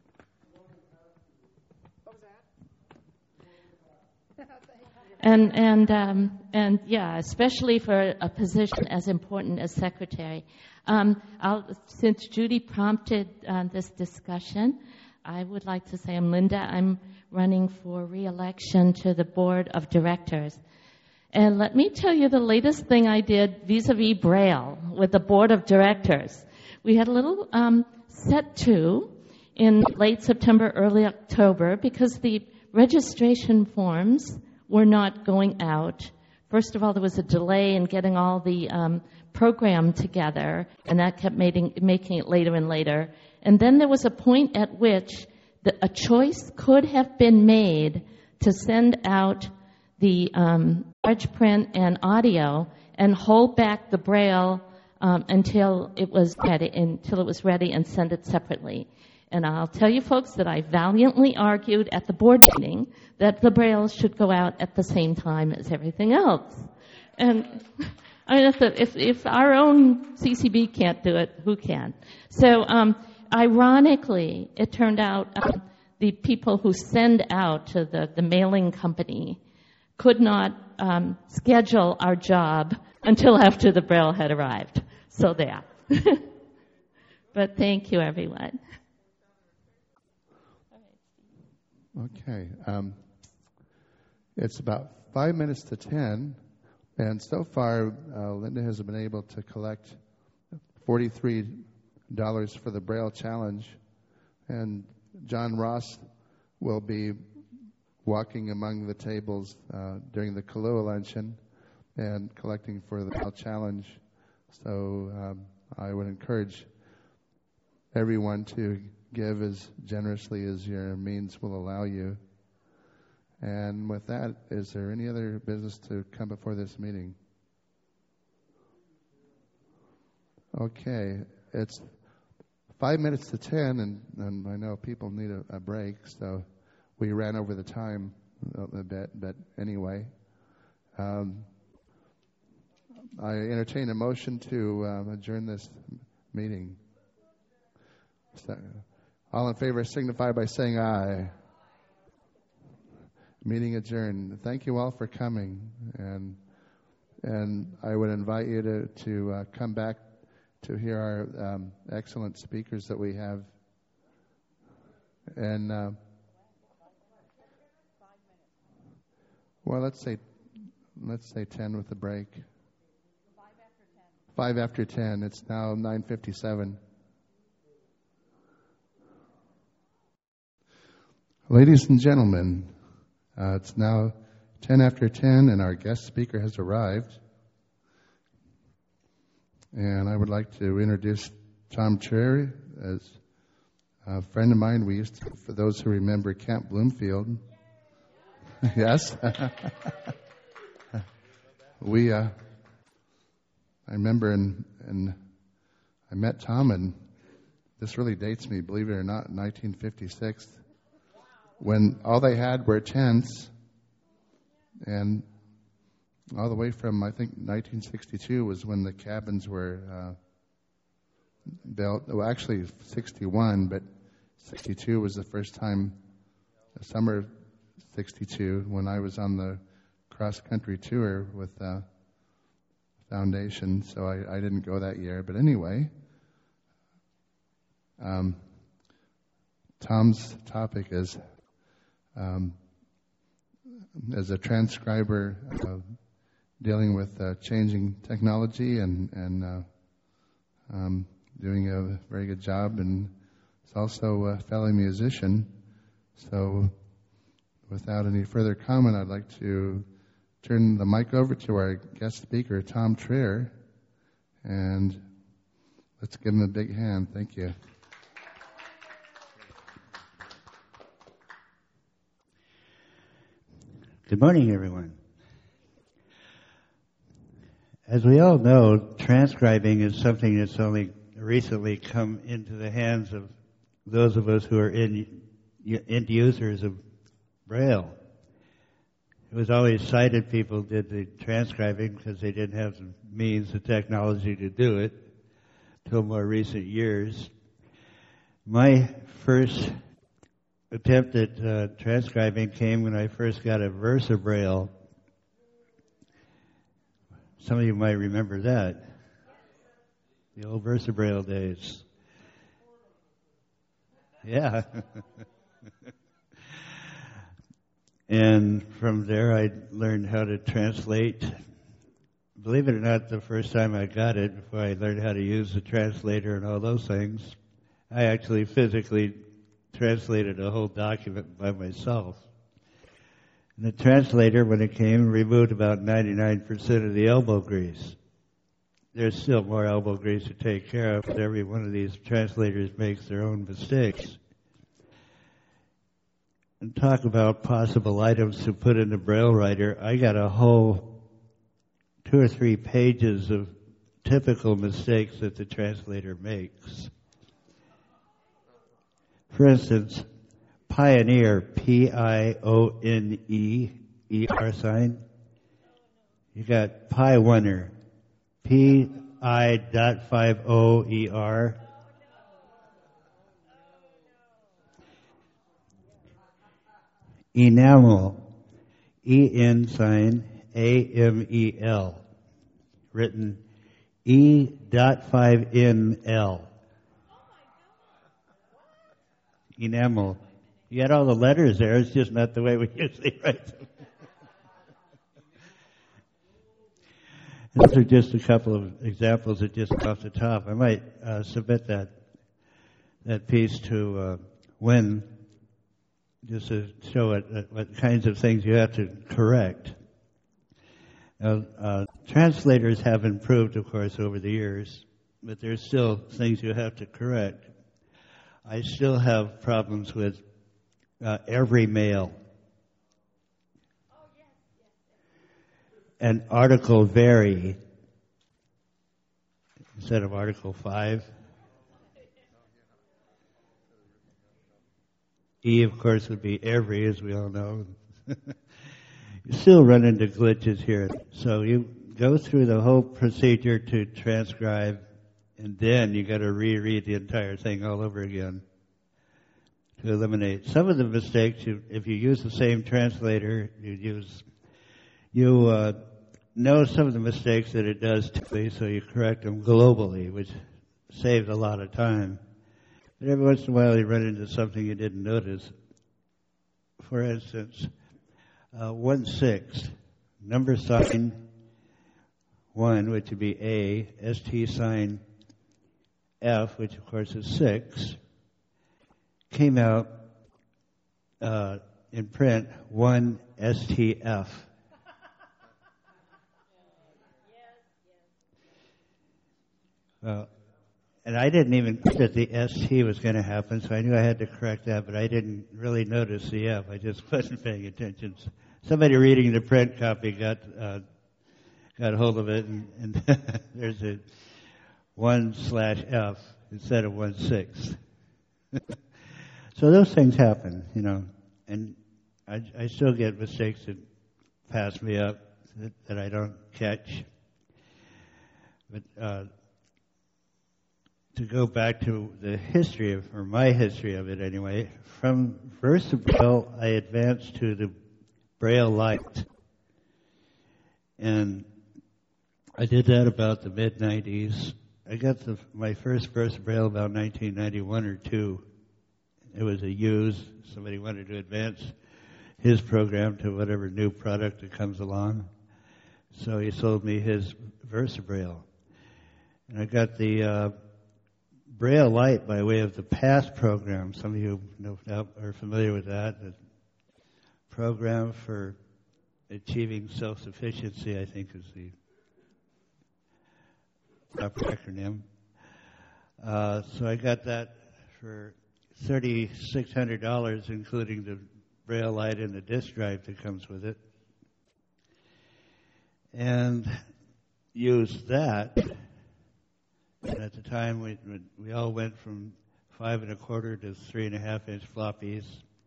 S9: And yeah, especially for a position as important as secretary. Since Judy prompted this discussion, I would like to say I'm Linda. I'm running for re-election to the board of directors. And let me tell you the latest thing I did vis-a-vis Braille with the board of directors. We had a little set to in late September, early October, because the registration forms were not going out. First of all, there was a delay in getting all the program together, and that kept making it later and later. And then there was a point at which a choice could have been made to send out the large print and audio and hold back the Braille until it was ready and send it separately. And I'll tell you folks that I valiantly argued at the board meeting that the Braille should go out at the same time as everything else. And I mean, if our own CCB can't do it, who can? So ironically, it turned out the people who send out to the mailing company could not schedule our job until after the Braille had arrived. So there. But thank you, everyone.
S1: Okay. It's about 5 minutes to 10, and so far Linda has been able to collect $43 for the Braille Challenge, and John Ross will be walking among the tables during the Kahlua luncheon and collecting for the Braille Challenge. So I would encourage everyone to give as generously as your means will allow you. And with that, is there any other business to come before this meeting? Okay, it's 5 minutes to 10, and I know people need a break, so we ran over the time a bit, but anyway. I entertain a motion to adjourn this meeting. So, all in favor signify by saying aye. Meeting adjourned. Thank you all for coming. And And I would invite you to come back to hear our excellent speakers that we have. And well, let's say 10 with a break. 5 after 10. It's now 9:57. Ladies and gentlemen, it's now 10 after 10, and our guest speaker has arrived. And I would like to introduce Tom Traer as a friend of mine. We used to, for those who remember, Camp Bloomfield. Yes? I remember, and I met Tom, and this really dates me, believe it or not, 1956, when all they had were tents, and all the way from, I think, 1962 was when the cabins were built. Well, actually, 61, but 62 was the first time, the summer of 62, when I was on the cross-country tour with Foundation, so I didn't go that year. But anyway, Tom's topic is, as a transcriber, dealing with changing technology and doing a very good job, and he's also a fellow musician. So without any further comment, I'd like to turn the mic over to our guest speaker, Tom Traer, and let's give him a big hand. Thank you.
S13: Good morning, everyone. As we all know, transcribing is something that's only recently come into the hands of those of us who are end users of Braille. It was always sighted people did the transcribing because they didn't have the means, the technology to do it till more recent years. My first attempt at transcribing came when I first got a VersaBraille. Some of you might remember that. The old VersaBraille days. Yeah. And from there I learned how to translate. Believe it or not, the first time I got it, before I learned how to use the translator and all those things, I actually physically translated a whole document by myself. And the translator, when it came, removed about 99% of the elbow grease. There's still more elbow grease to take care of, but every one of these translators makes their own mistakes. And talk about possible items to put in the Braille writer, I got a whole 2 or 3 pages of typical mistakes that the translator makes. For instance, Pioneer, P-I-O-N-E-E-R sign. You got Pi-Winner, P-I.50-E-R. Enamel, E-N sign, A-M-E-L. Written E.5N-L. Enamel. You had all the letters there, it's just not the way we usually write them. Those are just a couple of examples that just off the top. I might submit that piece to Wynn, just to show it what kinds of things you have to correct. Now, translators have improved, of course, over the years, but there's still things you have to correct. I still have problems with every mail. And article very instead of article 5. E, of course, would be every, as we all know. You still run into glitches here. So you go through the whole procedure to transcribe, and then you got to reread the entire thing all over again to eliminate some of the mistakes. If you use the same translator, you know some of the mistakes that it does typically, so you correct them globally, which saves a lot of time. But every once in a while you run into something you didn't notice. For instance, 1/6, number sign 1, which would be A, ST sign F, which of course is 6, came out in print 1 STF. And I didn't even think that the ST was going to happen, so I knew I had to correct that, but I didn't really notice the F. I just wasn't paying attention. Somebody reading the print copy got hold of it, and there's a 1/F instead of 1/6. So those things happen, you know, and I still get mistakes that pass me up that I don't catch. But to go back to the history of, or my history of it anyway, from Versa Braille, I advanced to the Braille Light. And I did that about the mid-90s. I got my first Versa Braille about 1991 or 2. It was a used. Somebody wanted to advance his program to whatever new product that comes along. So he sold me his Versa Braille. And I got the Braille Light by way of the PASS program. Some of you are familiar with that. The program for achieving self-sufficiency, I think, is the proper acronym. So I got that for $3,600, including the Braille Light and the disk drive that comes with it. And used that. And at the time, we all went from 5 1/4 to 3 1/2 inch floppies.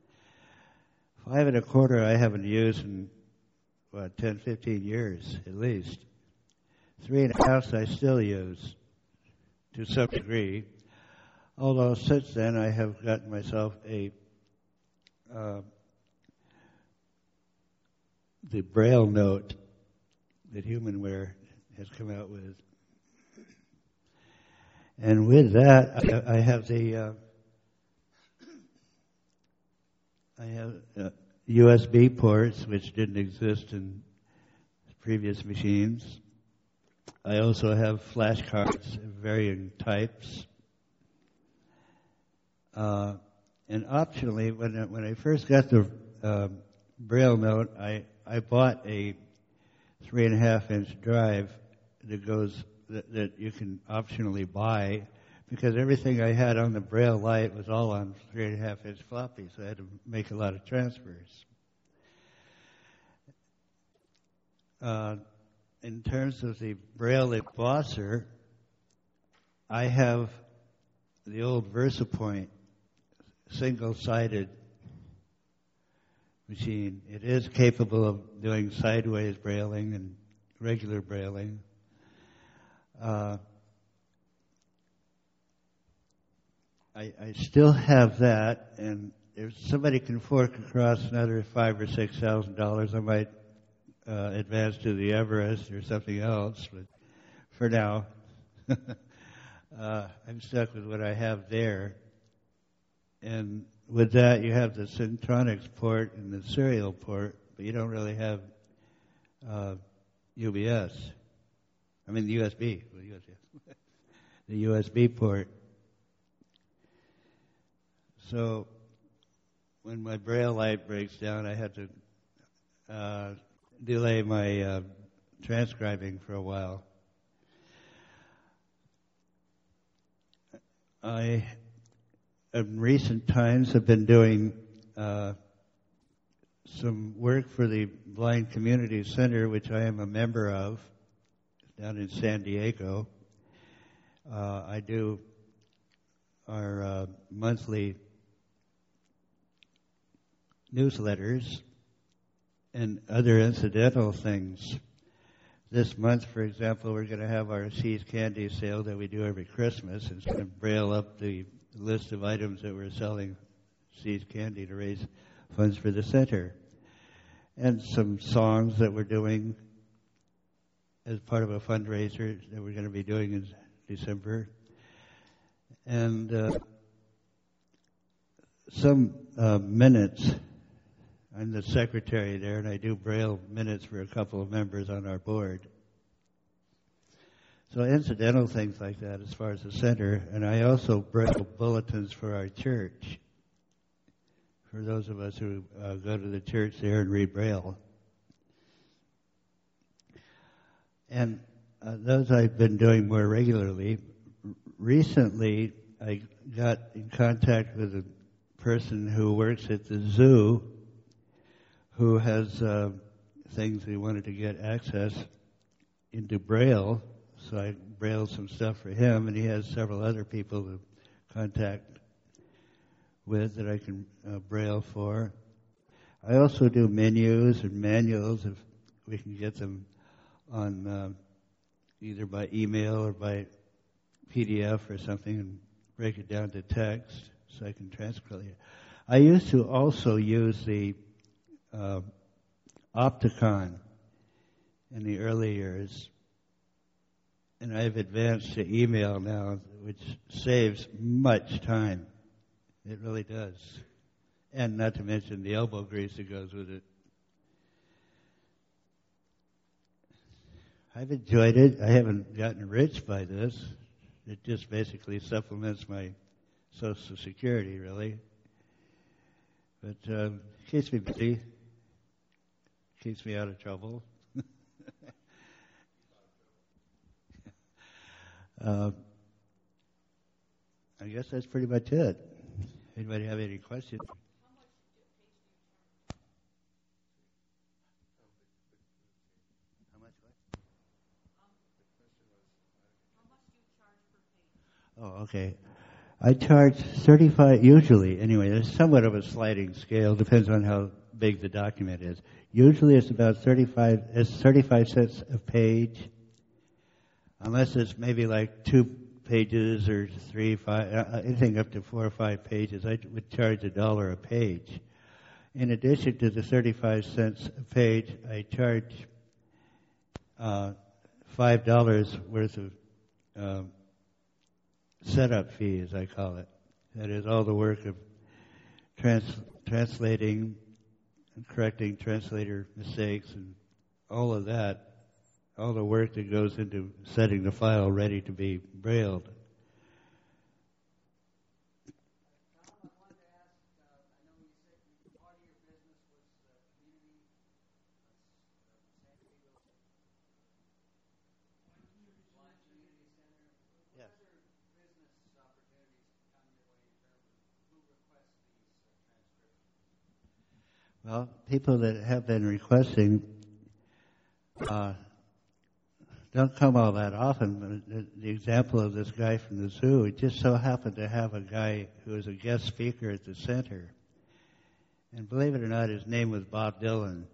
S13: 5 1/4 I haven't used in 10, 15 years at least. 3 1/2 I still use to some degree. Although since then I have gotten myself the Braille Note that Humanware has come out with. And with that, I have USB ports, which didn't exist in previous machines. I also have flash cards of varying types. And optionally, when I first got the Braille Note, I bought a 3 1/2 inch drive that you can optionally buy, because everything I had on the Braille Light was all on 3 1/2 inch floppy, so I had to make a lot of transfers. In terms of the Braille Embosser, I have the old VersaPoint single-sided machine. It is capable of doing sideways brailing and regular brailing. I still have that, and if somebody can fork across another $5,000 or $6,000, I might advance to the Everest or something else. But for now, I'm stuck with what I have there. And with that, you have the Centronics port and the serial port, but you don't really have UBS. I mean the USB. The USB port. So when my Braille Light breaks down, I have to delay my transcribing for a while. I, in recent times, have been doing some work for the Blind Community Center, which I am a member of, down in San Diego. I do our monthly newsletters and other incidental things. This month, for example, we're going to have our Seeds Candy sale that we do every Christmas. It's going to braille up the list of items that we're selling Seeds Candy to raise funds for the center. And some songs that we're doing. as part of a fundraiser that we're going to be doing in December. And some minutes. I'm the secretary there, and I do Braille minutes for a couple of members on our board. So incidental things like that as far as the center. And I also Braille bulletins for our church, for those of us who go to the church there and read Braille. And those I've been doing more regularly. Recently, I got in contact with a person who works at the zoo who has things he wanted to get access into Braille. So I brailled some stuff for him, and he has several other people to contact with that I can braille for. I also do menus and manuals if we can get them on either by email or by PDF or something and break it down to text so I can transcribe it. I used to also use the Opticon in the early years, and I've advanced to email now, which saves much time. It really does. And not to mention the elbow grease that goes with it. I've enjoyed it. I haven't gotten rich by this. It just basically supplements my Social Security, really. But keeps me busy. Keeps me out of trouble. I guess that's pretty much it. Anybody have any questions? Oh, okay. I charge 35 usually. Anyway, there's somewhat of a sliding scale. Depends on how big the document is. Usually, it's about 35. It's 35 cents a page, unless it's maybe like 2 pages or 3, 5, anything up to 4 or 5 pages. I would charge $1 a page. In addition to the 35 cents a page, I charge $5 worth of setup fee, as I call it. That is all the work of translating and correcting translator mistakes and all of that, all the work that goes into setting the file ready to be brailled. Well, people that have been requesting don't come all that often. But the example of this guy from the zoo, it just so happened to have a guy who was a guest speaker at the center. And believe it or not, his name was Bob Dylan.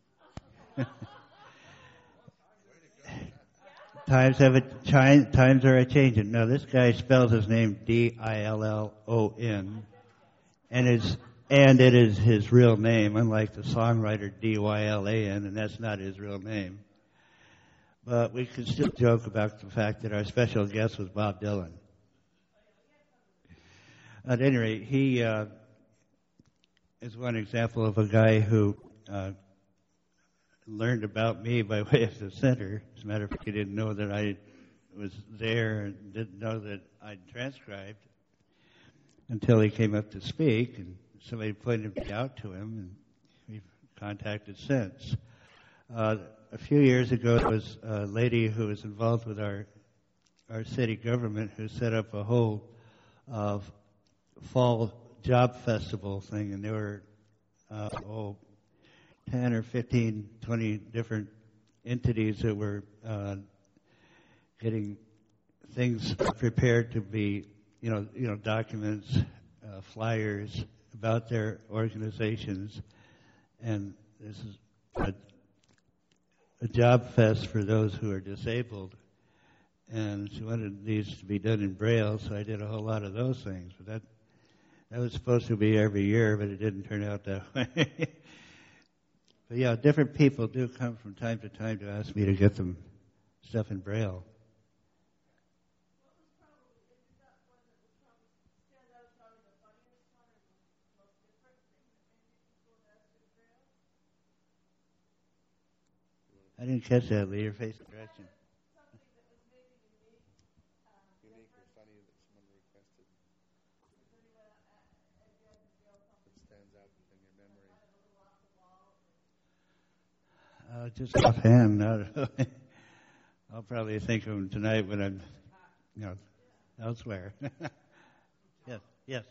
S13: Times are a-changing. Now, this guy spells his name Dillon, and it is his real name, unlike the songwriter Dylan, and that's not his real name. But we can still joke about the fact that our special guest was Bob Dylan. At any rate, he is one example of a guy who learned about me by way of the center. As a matter of fact, he didn't know that I was there and didn't know that I'd transcribed until he came up to speak, and somebody pointed me out to him, and we've contacted since. A few years ago, there was a lady who was involved with our city government who set up a whole fall job festival thing, and there were 10 or 15, 20 different entities that were getting things prepared to be, documents, flyers about their organizations, and this is a job fest for those who are disabled. And she wanted these to be done in Braille, so I did a whole lot of those things. But that was supposed to be every year, but it didn't turn out that way. But yeah, different people do come from time to time to ask me to get them stuff in Braille. I didn't catch that, Lee. Your face direction.
S1: Unique or funny that someone requested that stands out in your memory.
S13: Just offhand, I'll probably think of them tonight when I'm, elsewhere. Yes.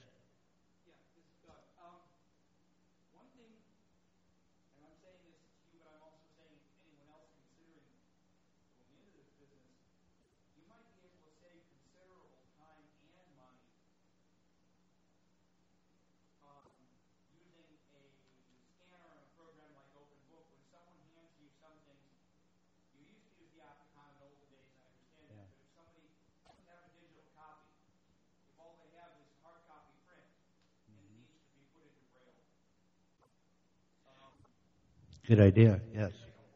S13: Good idea, yes.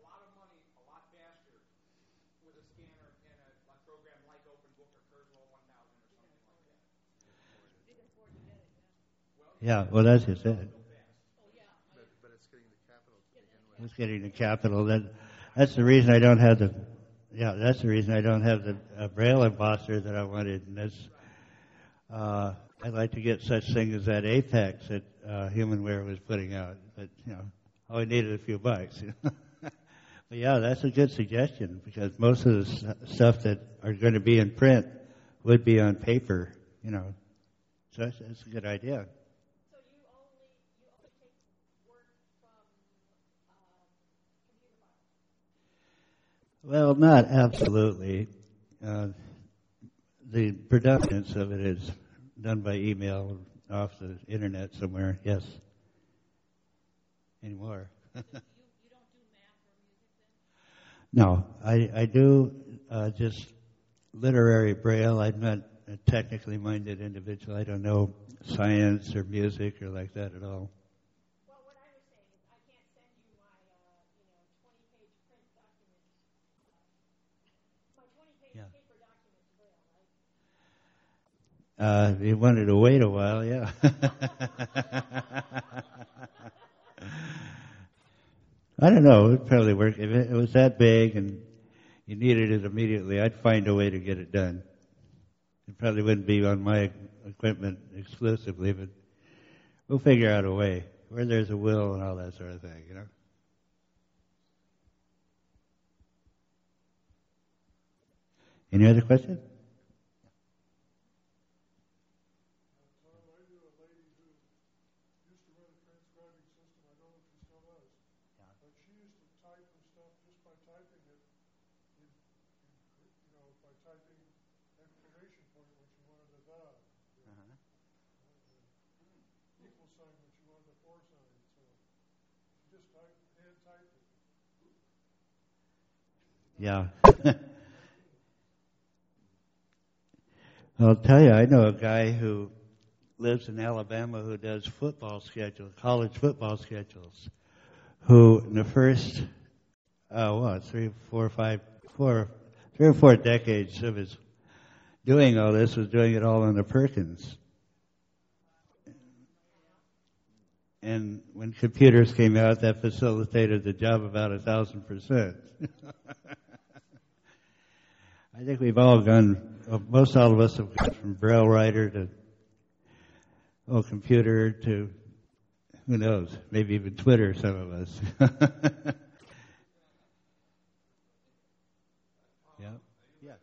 S13: Yeah, well, as you said.
S1: But it's getting the capital to begin with.
S13: It's getting the capital. That's the reason I don't have the. Yeah, that's the reason I don't have the Braille embosser that I wanted. And that's. I'd like to get such things as that Apex that Humanware was putting out, but all I needed a few bucks. But yeah, that's a good suggestion because most of the stuff that are going to be in print would be on paper. So that's a good idea.
S11: So you only take work from computer files?
S13: Well, not absolutely. The predominance of it is done by email off the internet somewhere, yes. Anymore.
S2: You don't do math or music then?
S13: No, I do just literary Braille. I'm not a technically minded individual. I don't know science or music or like that at all.
S11: Well, what I was saying is I can't send you my, 20-page print document, my 20-page paper document to Braille, right?
S13: You wanted to wait a while, yeah. I don't know. It would probably work. If it was that big and you needed it immediately, I'd find a way to get it done. It probably wouldn't be on my equipment exclusively, but we'll figure out a way. Where there's a will and all that sort of thing, Any other questions? Yeah. I'll tell you, I know a guy who lives in Alabama who does football schedules, college football schedules, who in the first, 3 or 4 decades of his doing all this was doing it all on the Perkins. And when computers came out, that facilitated the job about 1,000%. I think we've all most all of us have gone from Braille writer to computer to, who knows, maybe even Twitter, some of us. Yeah. Yeah.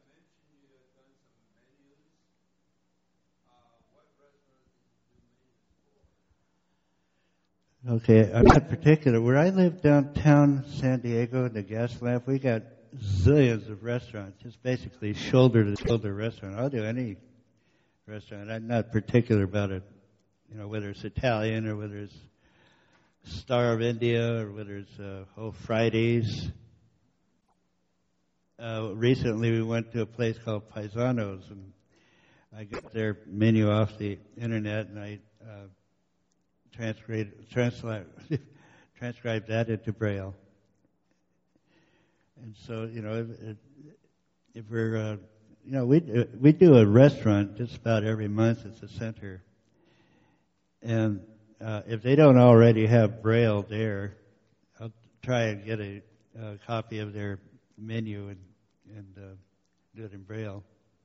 S13: Okay, I'm not particular. Where I live downtown San Diego in the gas lamp, we got zillions of restaurants, just basically shoulder-to-shoulder restaurant. I'll do any restaurant. I'm not particular about it, whether it's Italian or whether it's Star of India or whether it's Fridays. Recently we went to a place called Paisanos, and I got their menu off the internet, and I transcribed that into Braille. And so, if we're, we do a restaurant just about every month at the center, and if they don't already have Braille there, I'll try and get a copy of their menu and do it in Braille.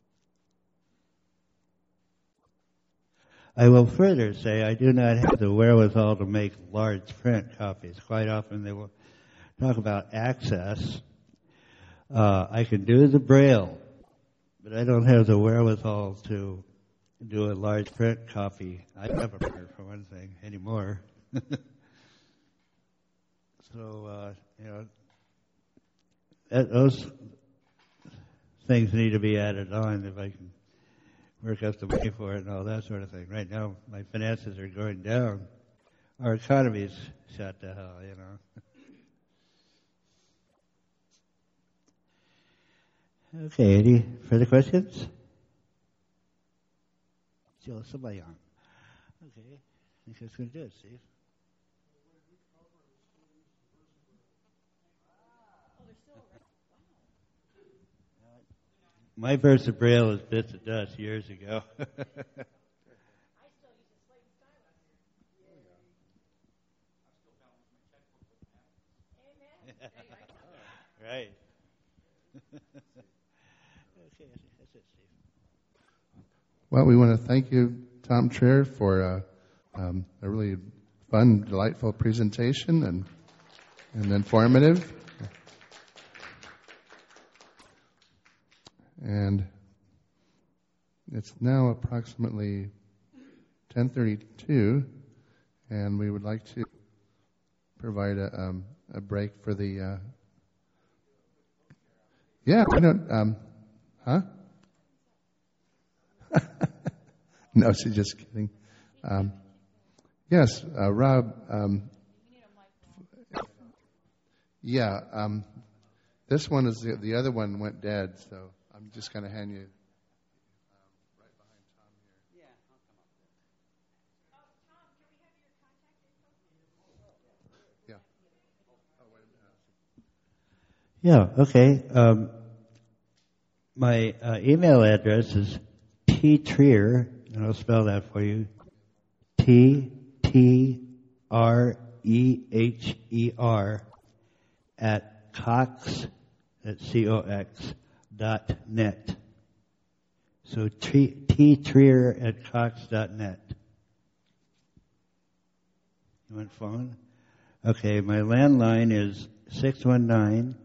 S13: I will further say I do not have the wherewithal to make large print copies. Quite often they will talk about access. I can do the Braille, but I don't have the wherewithal to do a large print copy. I have a printer, for one thing, anymore. So, those things need to be added on if I can work out the money for it and all that sort of thing. Right now, my finances are going down. Our economy's shot to hell, Okay, any further questions? Joe Sabayan. Okay, I think that's going to do it, Steve. My verse of Braille is bits of dust years ago. Right. Okay, that's it, Steve.
S1: Well, we want to thank you, Tom Trier, for a really fun, delightful presentation and informative. And it's now approximately 10:32, and we would like to provide a break for the. Yeah, I don't. Huh? No, she's just kidding. Yes, Rob. This one is the other one went dead, so I'm just going to hand you right behind Tom here. Yeah, I'll come up there. Tom, can we have
S13: your contact info? Yeah. Okay. My email address is ttrier, and I'll spell that for you. TTREHER at Cox, that's COX, .net. So ttrier at Cox.net. You want phone? Okay, my landline is 619-234-1291.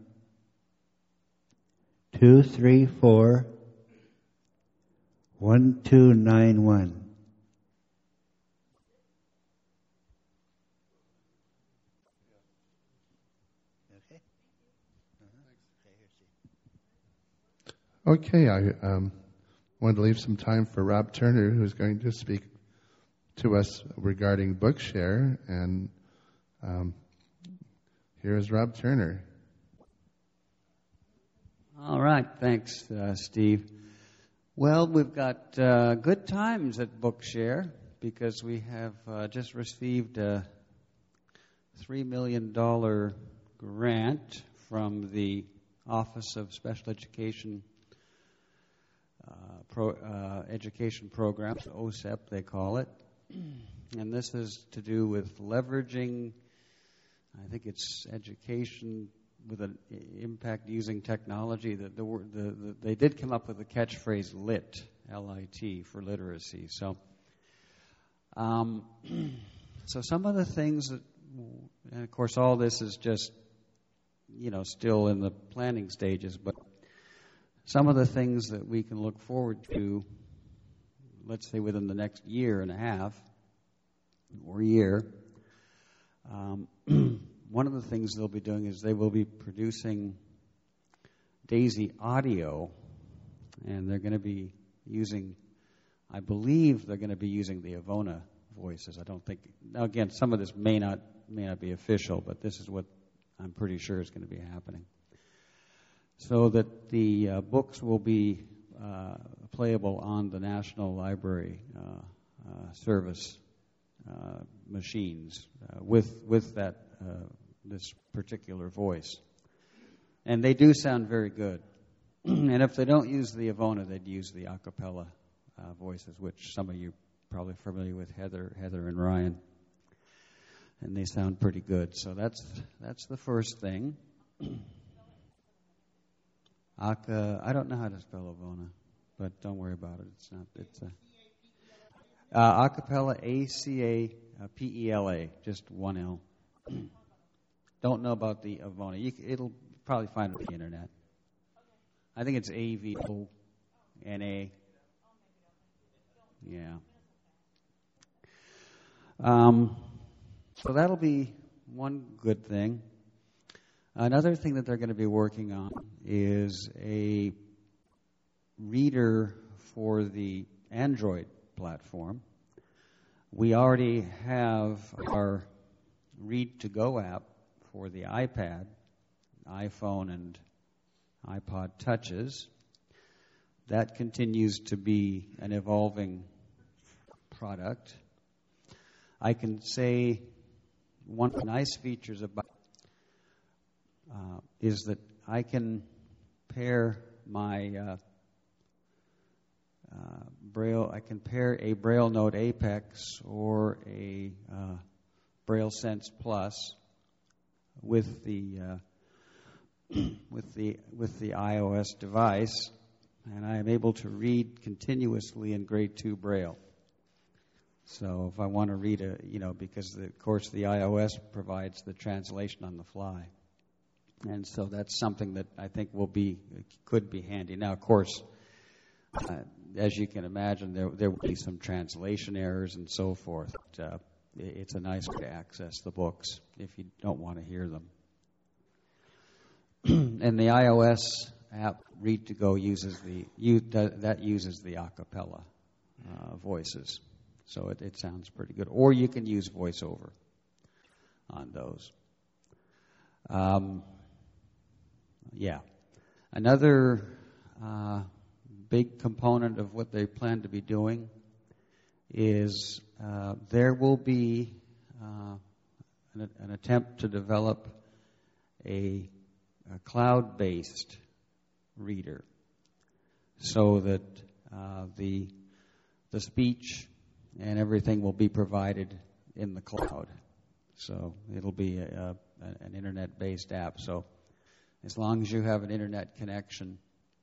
S1: Okay, I wanted to leave some time for Rob Turner, who's going to speak to us regarding Bookshare. And here is Rob Turner.
S14: All right, thanks, Steve. Well, we've got good times at Bookshare because we have just received a $3 million grant from the Office of Special Education Education Programs, OSEP they call it. And this is to do with leveraging, I think it's education with an impact using technology. They did come up with the catchphrase LIT, L-I-T, for literacy. So some of the things that, and of course all this is just, still in the planning stages, but some of the things that we can look forward to, let's say within the next year and a half or year, one of the things they'll be doing is they will be producing Daisy audio, and they're going to be using, I believe they're going to be using the Avona voices. I don't think, now again, some of this may not be official, but this is what I'm pretty sure is going to be happening. So that the books will be playable on the National Library Service machines with that this particular voice, and they do sound very good. And if they don't use the Avona, they'd use the a cappella voices, which some of you are probably familiar with, Heather and Ryan. And they sound pretty good. So that's the first thing. I don't know how to spell Avona, but don't worry about it. It's not. It's a cappella, ACAPELA, just one L. Don't know about the Avona. It'll probably find it on the internet. I think it's AVONA. Yeah. So that'll be one good thing. Another thing that they're going to be working on is a reader for the Android platform. We already have our Read to Go app for the iPad, iPhone, and iPod Touches. That continues to be an evolving product. I can say one of the nice features about is that I can pair my Braille. I can pair a Braille Note Apex or a Braille Sense Plus with the iOS device, and I am able to read continuously in grade 2 Braille. So if I want to read because of course the iOS provides the translation on the fly, and so that's something that I think could be handy. Now, of course, as you can imagine, there will be some translation errors and so forth. It's a nice way to access the books if you don't want to hear them. And the iOS app Read to Go uses the a cappella voices, so it sounds pretty good. Or you can use VoiceOver on those. Another big component of what they plan to be doing is there will be an attempt to develop a cloud-based reader, so that the speech and everything will be provided in the cloud. So it'll be an internet-based app. So as long as you have an internet connection,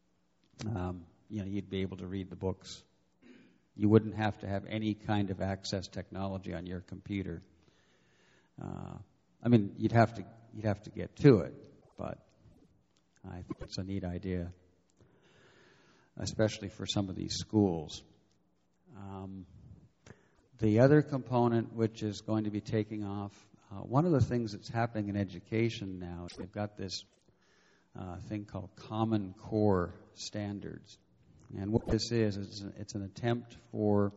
S14: you'd be able to read the books. You wouldn't have to have any kind of access technology on your computer. You'd have to get to it, but I think it's a neat idea, especially for some of these schools. The other component, which is going to be taking off, one of the things that's happening in education now is they've got this thing called Common Core standards. And what this is it's an attempt for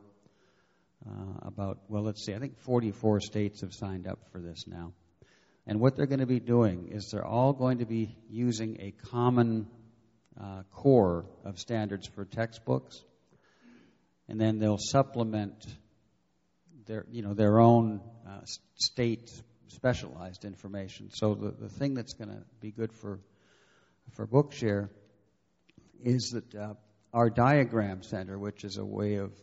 S14: I think 44 states have signed up for this now. And what they're going to be doing is they're all going to be using a common core of standards for textbooks, and then they'll supplement their own state specialized information. So the thing that's going to be good for Bookshare is that our diagram center, which is a way of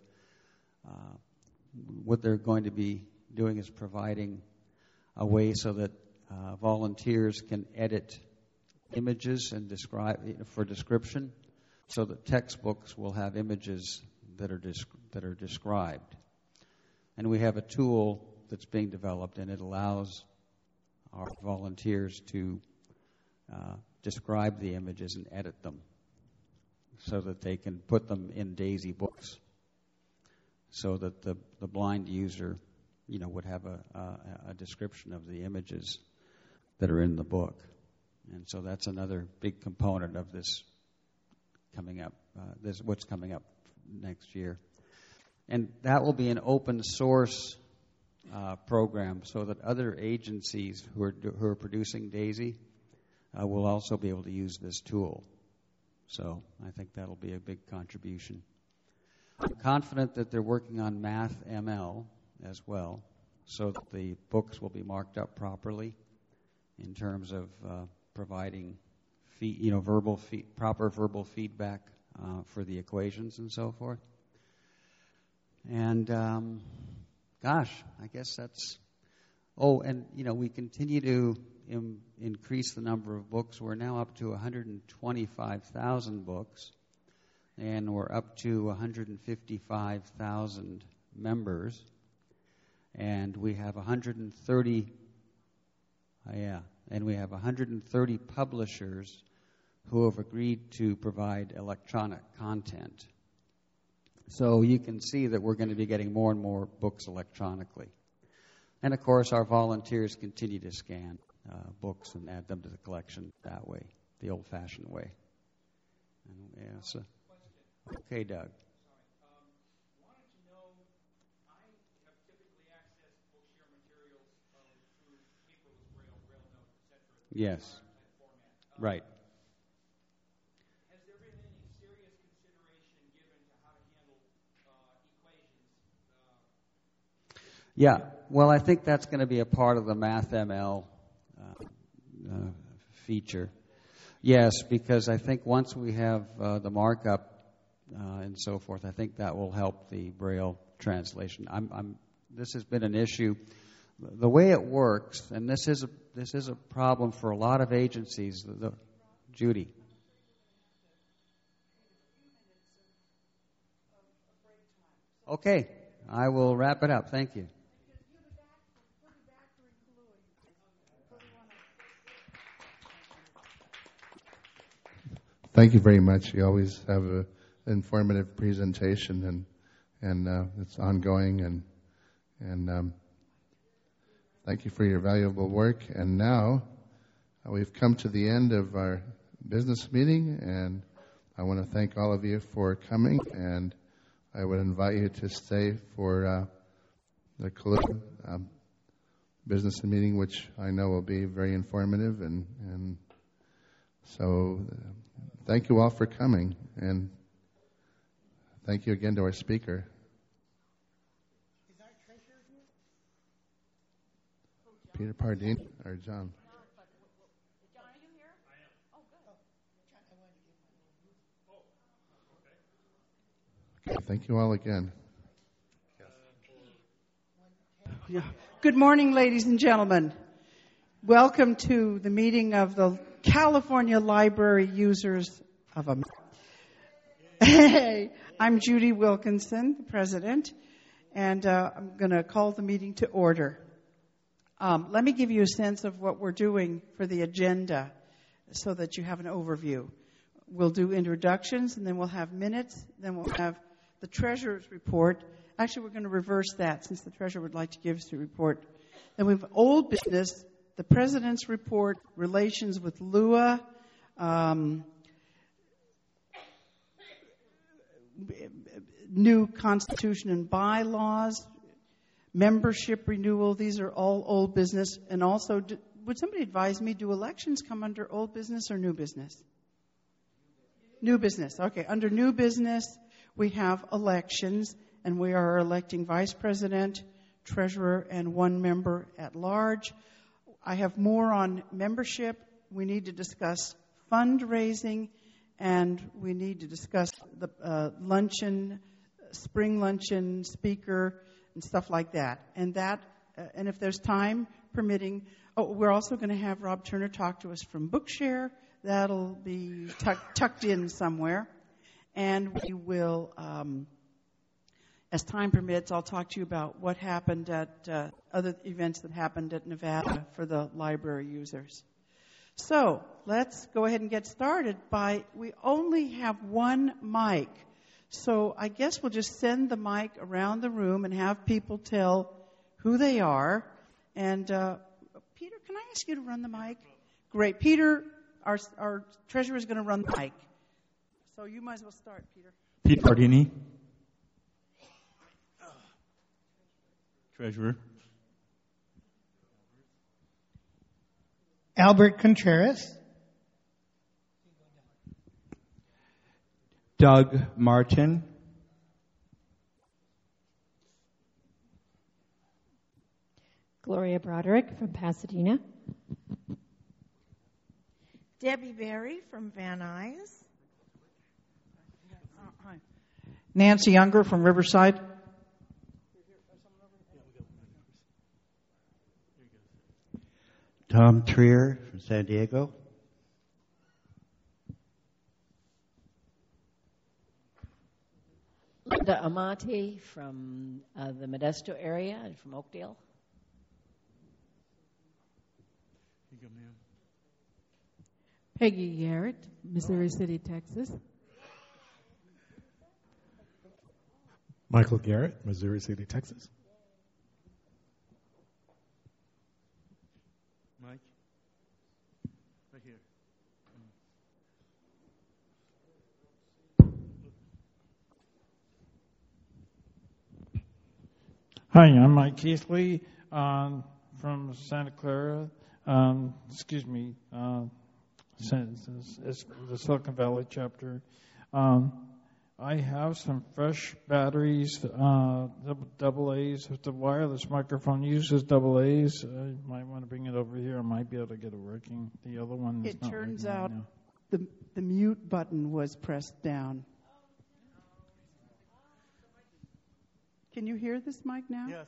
S14: what they're going to be doing is providing a way so that volunteers can edit images and for description, so that textbooks will have images that are described. And we have a tool that's being developed, and it allows our volunteers to describe the images and edit them, so that they can put them in DAISY books, so that the blind user, would have a description of the images that are in the book. And so that's another big component of this coming up, what's coming up next year. And that will be an open source program, so that other agencies who are producing DAISY will also be able to use this tool. So I think that'll be a big contribution. I'm confident that they're working on MathML as well, so that the books will be marked up properly in terms of providing proper verbal feedback for the equations and so forth. And gosh, I guess that's. Oh, and we continue to increase the number of books. We're now up to 125,000 books, and we're up to 155,000 members, and we have 130. And we have 130 publishers who have agreed to provide electronic content. So you can see that we're going to be getting more and more books electronically. And of course, our volunteers continue to scan books and add them to the collection that way, the old-fashioned way. Okay, Doug. Yes. Right. Has there been any serious consideration given to how to handle equations? Yeah. Well, I think that's going to be a part of the MathML feature. Yes, because I think once we have the markup and so forth, I think that will help the Braille translation. This has been an issue. The way it works, and this is a problem for a lot of agencies. Judy. Okay, I will wrap it up. Thank you.
S1: Thank you very much. You always have an informative presentation, and it's ongoing, and thank you for your valuable work. And now we've come to the end of our business meeting, and I want to thank all of you for coming, and I would invite you to stay for the Kahlua business meeting, which I know will be very informative. And so thank you all for coming, and thank you again to our speaker. Peter Pardini or John?
S2: John, are you here? I am. Oh, good.
S1: Okay, thank you all again.
S10: Good morning, ladies and gentlemen. Welcome to the meeting of the California Library Users of America. Hey, I'm Judy Wilkinson, the president, and I'm going to call the meeting to order. Let me give you a sense of what we're doing for the agenda so that you have an overview. We'll do introductions, and then we'll have minutes, then we'll have the treasurer's report. Actually, we're going to reverse that since the treasurer would like to give us the report. Then we have old business, the president's report, relations with LUA, new constitution and bylaws, membership renewal. These are all old business. And also, would somebody advise me, do elections come under old business or new business? New business. Okay, under new business, we have elections, and we are electing vice president, treasurer, and one member at large. I have more on membership. We need to discuss fundraising, and we need to discuss the luncheon, spring luncheon, speaker, and stuff like that. And if there's time permitting, we're also going to have Rob Turner talk to us from Bookshare. That'll be tucked in somewhere. And we will, as time permits, I'll talk to you about what happened at other events that happened at Nevada for the library users. So let's go ahead and get started we only have one mic. So I guess we'll just send the mic around the room and have people tell who they are. And Peter, can I ask you to run the mic? Great. Peter, our treasurer, is going to run the mic. So you might as well start, Peter.
S15: Pete Pardini, treasurer.
S16: Albert Contreras.
S15: Doug Martin.
S17: Gloria Broderick from Pasadena.
S12: Debbie Berry from Van Nuys.
S10: Hi. Nancy Younger from Riverside.
S13: Tom Trier from San Diego.
S16: Linda Amati from the Modesto area and from Oakdale.
S17: Peggy Garrett, Missouri City, Texas.
S18: Michael Garrett, Missouri City, Texas.
S19: Mike? Right here.
S7: Hi, I'm Mike Keithley from Santa Clara. The Silicon Valley chapter. I have some fresh batteries, double A's. If the wireless microphone uses double A's, I might want to bring it over here. I might be able to get it working. The other one is
S10: It
S7: not
S10: turns
S7: working
S10: out
S7: right now.
S10: the mute button was pressed down. Can you hear this mic now?
S19: Yes.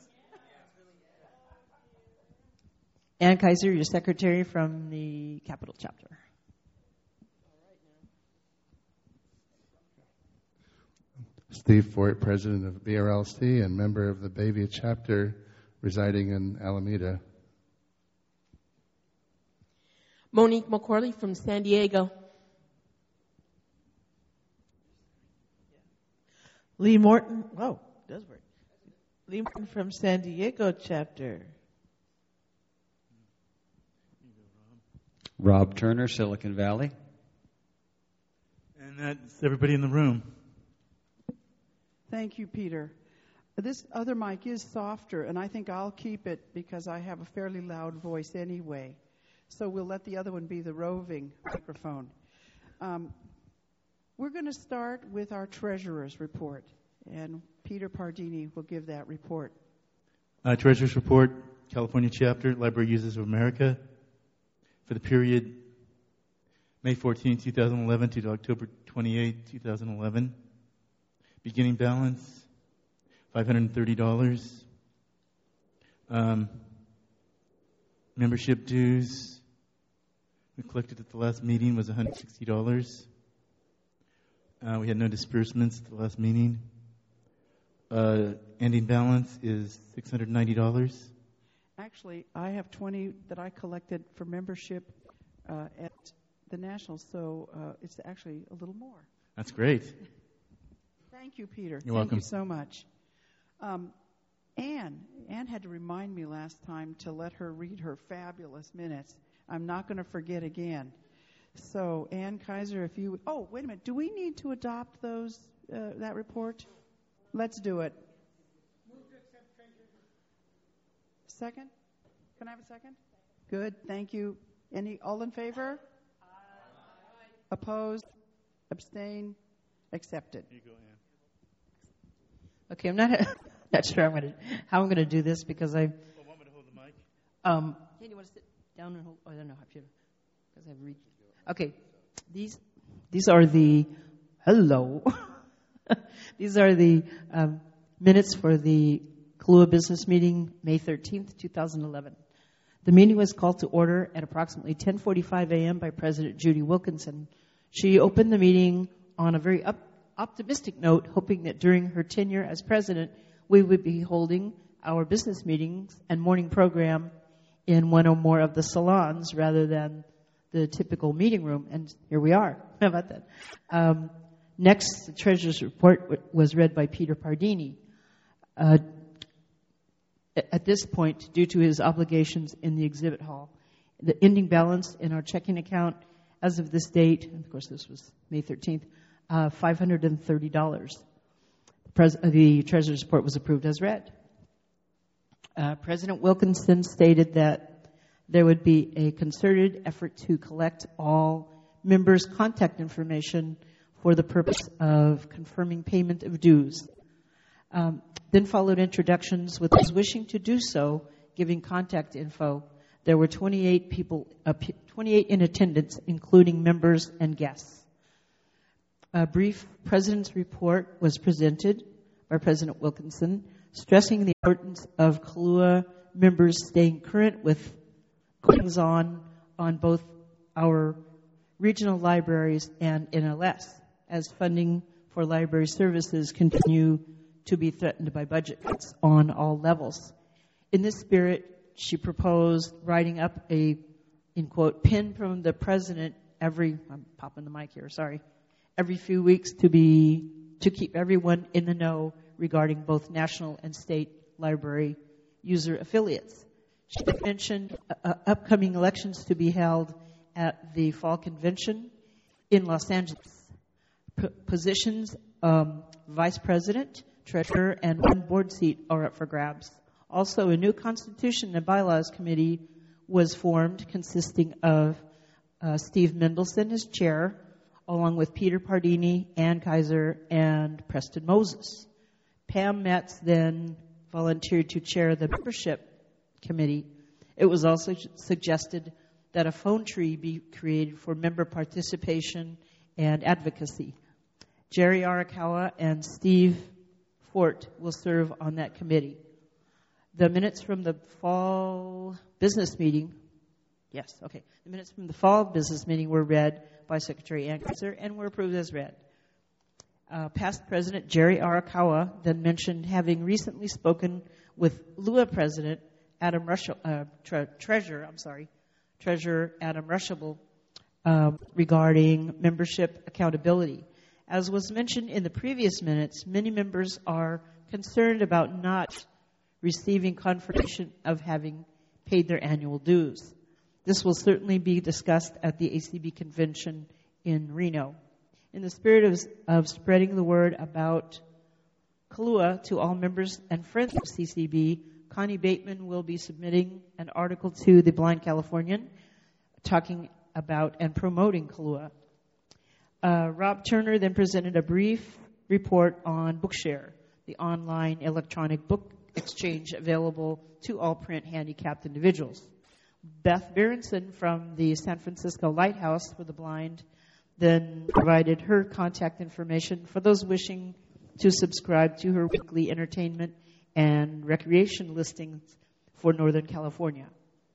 S20: Ann Kaiser, your secretary from the Capital Chapter.
S1: Steve Fort, president of BRLC and member of the Bayview chapter residing in Alameda.
S8: Monique McCorley from San Diego.
S5: Lee Morton. Oh, does work. Lee Morton from San Diego chapter.
S14: Rob Turner, Silicon Valley.
S19: And that's everybody in the room.
S10: Thank you, Peter. This other mic is softer, and I think I'll keep it because I have a fairly loud voice anyway. So we'll let the other one be the roving microphone. We're going to start with our treasurer's report, and Peter Pardini will give that report.
S19: Treasurer's report, California chapter, Library Users of America, for the period May 14, 2011 to October 28, 2011. Beginning balance, $530. Membership dues we collected at the last meeting was $160. We had no disbursements at the last meeting. Ending balance is $690.
S10: Actually, I have 20 that I collected for membership at the National, so it's actually a little more.
S19: That's great.
S10: Thank you, Peter.
S19: You're welcome.
S10: Thank you so much. Ann had to remind me last time to let her read her fabulous minutes. I'm not going to forget again. So, Ann Kaiser, if you... Oh, wait a minute. Do we need to adopt that report? Let's do it. Second? Can I have a second? Good. Thank you. All in favor? Aye. Opposed? Abstain? Accepted.
S19: Here you go, Ann.
S20: Okay, I'm not sure how I'm going to do this because I.
S19: Want me to hold the mic?
S20: Hey, do you want to sit down and hold? Oh, I don't know how to. Because I've reached. Okay, these are the hello. These are the minutes for the Kahlua business meeting, May 13th, 2011. The meeting was called to order at approximately 10:45 a.m. by President Judy Wilkinson. She opened the meeting on a very optimistic note, hoping that during her tenure as president, we would be holding our business meetings and morning program in one or more of the salons rather than the typical meeting room. And here we are. How about that? Next, the treasurer's report was read by Peter Pardini. At this point, due to his obligations in the exhibit hall, the ending balance in our checking account as of this date, and of course this was May 13th, $530. The treasurer's report was approved as read. President Wilkinson stated that there would be a concerted effort to collect all members' contact information for the purpose of confirming payment of dues. Then followed introductions with those wishing to do so, giving contact info. There were 28 28 in attendance, including members and guests. A brief President's report was presented by President Wilkinson, stressing the importance of Kahlua members staying current with goings on both our regional libraries and NLS, as funding for library services continue to be threatened by budget cuts on all levels. In this spirit, she proposed writing up a, in quote, pin from the president every few weeks to keep everyone in the know regarding both national and state library user affiliates. She mentioned upcoming elections to be held at the fall convention in Los Angeles. Positions, vice president, treasurer, and one board seat are up for grabs. Also, a new constitution and bylaws committee was formed consisting of Steve Mendelson as chair, along with Peter Pardini, Ann Kaiser, and Preston Moses. Pam Metz then volunteered to chair the membership committee. It was also suggested that a phone tree be created for member participation and advocacy. Jerry Arakawa and Steve Fort will serve on that committee. The minutes from the fall business meeting, the minutes from the fall business meeting were read by Secretary Ann Kaiser and were approved as read. Past President Jerry Arakawa then mentioned having recently spoken with Lua President Adam Treasurer Adam Rushabel regarding membership accountability. As was mentioned in the previous minutes, many members are concerned about not receiving confirmation of having paid their annual dues. This will certainly be discussed at the ACB convention in Reno. In the spirit of spreading the word about Kahlua to all members and friends of CCB, Connie Bateman will be submitting an article to the Blind Californian talking about and promoting Kahlua. Rob Turner then presented a brief report on Bookshare, the online electronic book exchange available to all print handicapped individuals. Beth Berenson from the San Francisco Lighthouse for the Blind then provided her contact information for those wishing to subscribe to her weekly entertainment and recreation listings for Northern California.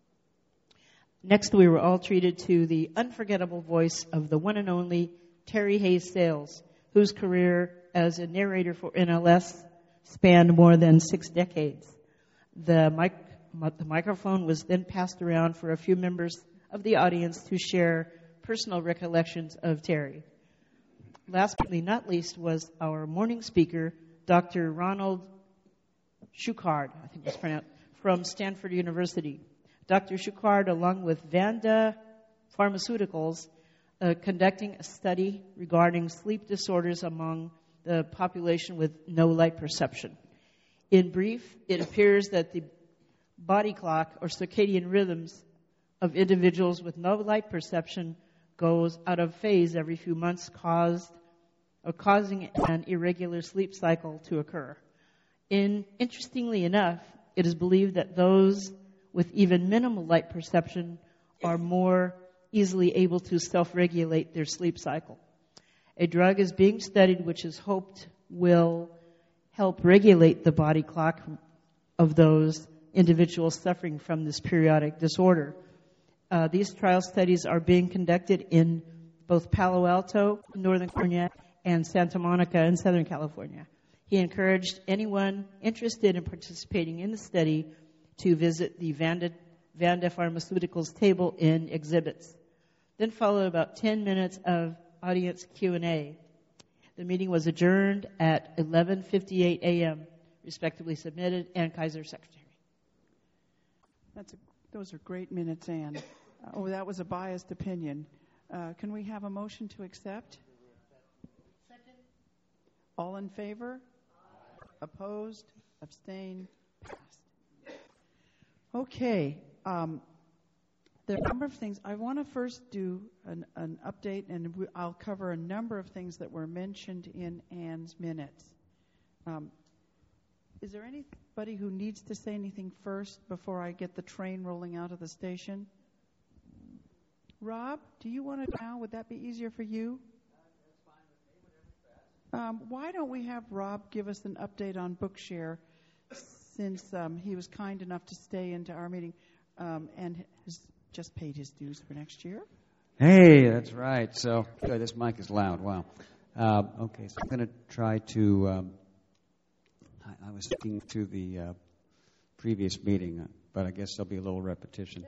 S20: Next, we were all treated to the unforgettable voice of the one and only Terry Hayes Sales, whose career as a narrator for NLS spanned more than 6 decades. The microphone was then passed around for a few members of the audience to share personal recollections of Terry. Last but not least was our morning speaker, Dr. Ronald Schuchard, I think that's pronounced, from Stanford University. Dr. Schuchard, along with Vanda Pharmaceuticals, conducting a study regarding sleep disorders among the population with no light perception. In brief, it appears that the body clock or circadian rhythms of individuals with no light perception goes out of phase every few months, causing an irregular sleep cycle to occur. Interestingly enough, it is believed that those with even minimal light perception are more easily able to self-regulate their sleep cycle. A drug is being studied which is hoped will help regulate the body clock of those individuals suffering from this periodic disorder. These trial studies are being conducted in both Palo Alto, Northern California, and Santa Monica in Southern California. He encouraged anyone interested in participating in the study to visit the Vanda Pharmaceuticals table in exhibits. Then followed about 10 minutes of audience Q&A. The meeting was adjourned at 11:58 a.m., respectively submitted, Ann Kaiser, Secretary.
S10: Those are great minutes, Ann. That was a biased opinion. Can we have a motion to accept? Second. All in favor? Opposed? Abstained? Passed. Okay. There are a number of things. I want to first do an update, and I'll cover a number of things that were mentioned in Ann's minutes. Is there anybody who needs to say anything first before I get the train rolling out of the station? Rob, do you want to now? Would that be easier for you? Why don't we have Rob give us an update on Bookshare, since he was kind enough to stay into our meeting and has just paid his dues for next year?
S14: Hey, that's right. So, good, this mic is loud. Wow. Okay, so I'm going to try to. I was sticking to the previous meeting, but I guess there'll be a little repetition.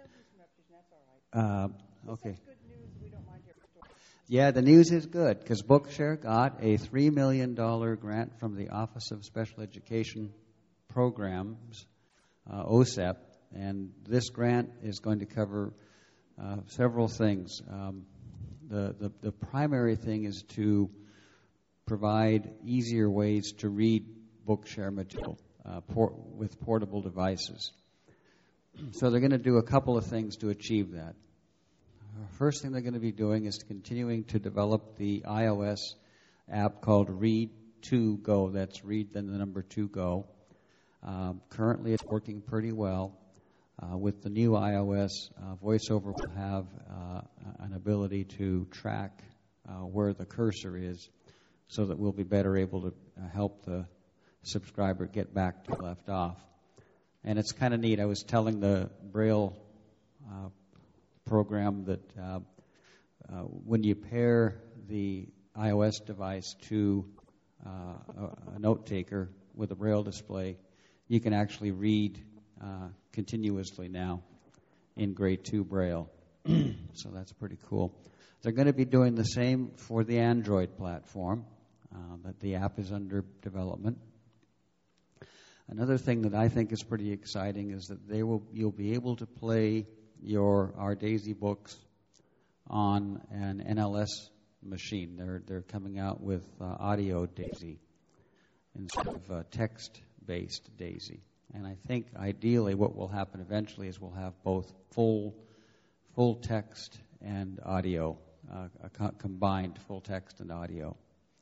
S14: Okay. Yeah, the news is good because Bookshare got a $3 million grant from the Office of Special Education Programs, OSEP, and this grant is going to cover several things. The primary thing is to provide easier ways to read Bookshare material with portable devices. So they're going to do a couple of things to achieve that. First thing they're going to be doing is continuing to develop the iOS app called Read2Go. That's Read, then the number 2Go. Currently it's working pretty well. With the new iOS, VoiceOver will have an ability to track where the cursor is so that we'll be better able to help the subscriber get back to left off. And it's kind of neat. I was telling the Braille program that when you pair the iOS device to a note taker with a Braille display, you can actually read continuously now in grade 2 Braille. So that's pretty cool. They're going to be doing the same for the Android platform, that the app is under development. Another thing that I think is pretty exciting is that you'll be able to play our Daisy books on an NLS machine. They're coming out with audio Daisy instead of text-based Daisy. And I think ideally what will happen eventually is we'll have both full text and audio, combined full text and audio.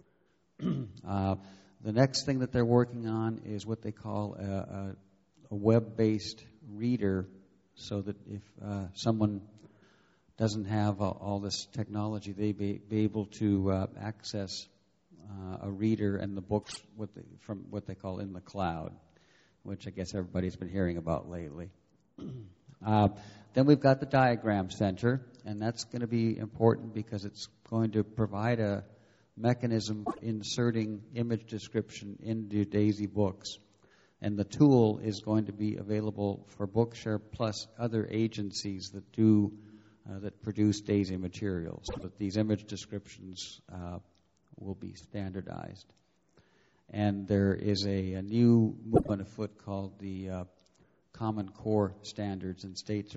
S14: The next thing that they're working on is what they call a web-based reader, so that if someone doesn't have all this technology, they be able to access a reader and the books from what they call in the cloud, which I guess everybody's been hearing about lately. Then we've got the Diagram Center, and that's going to be important because it's going to provide a mechanism for inserting image description into Daisy books. And the tool is going to be available for Bookshare plus other agencies that produce Daisy materials, so that these image descriptions will be standardized. And there is a new movement afoot called the Common Core Standards, and states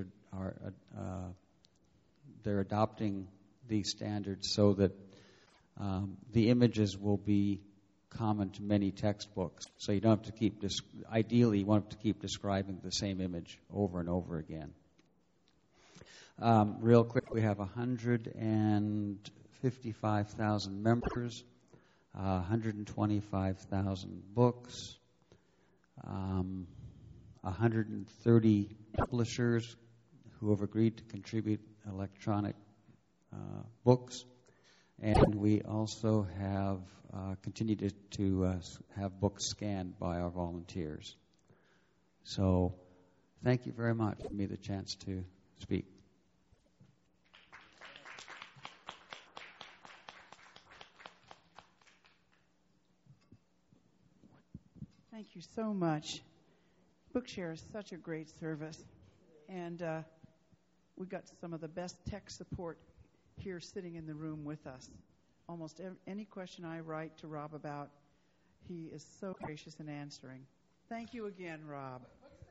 S14: they're adopting these standards so that the images will be common to many textbooks. So you don't have to keep, ideally you won't have to keep describing the same image over and over again. Real quick, we have 155,000 members, 125,000 books, 130 publishers who have agreed to contribute electronic books. And we also have continued to have books scanned by our volunteers. So thank you very much for giving me the chance to speak.
S10: Thank you so much. Bookshare is such a great service. And we've got some of the best tech support here sitting in the room with us. Almost any question I write to Rob about, he is so gracious in answering. Thank you again, Rob.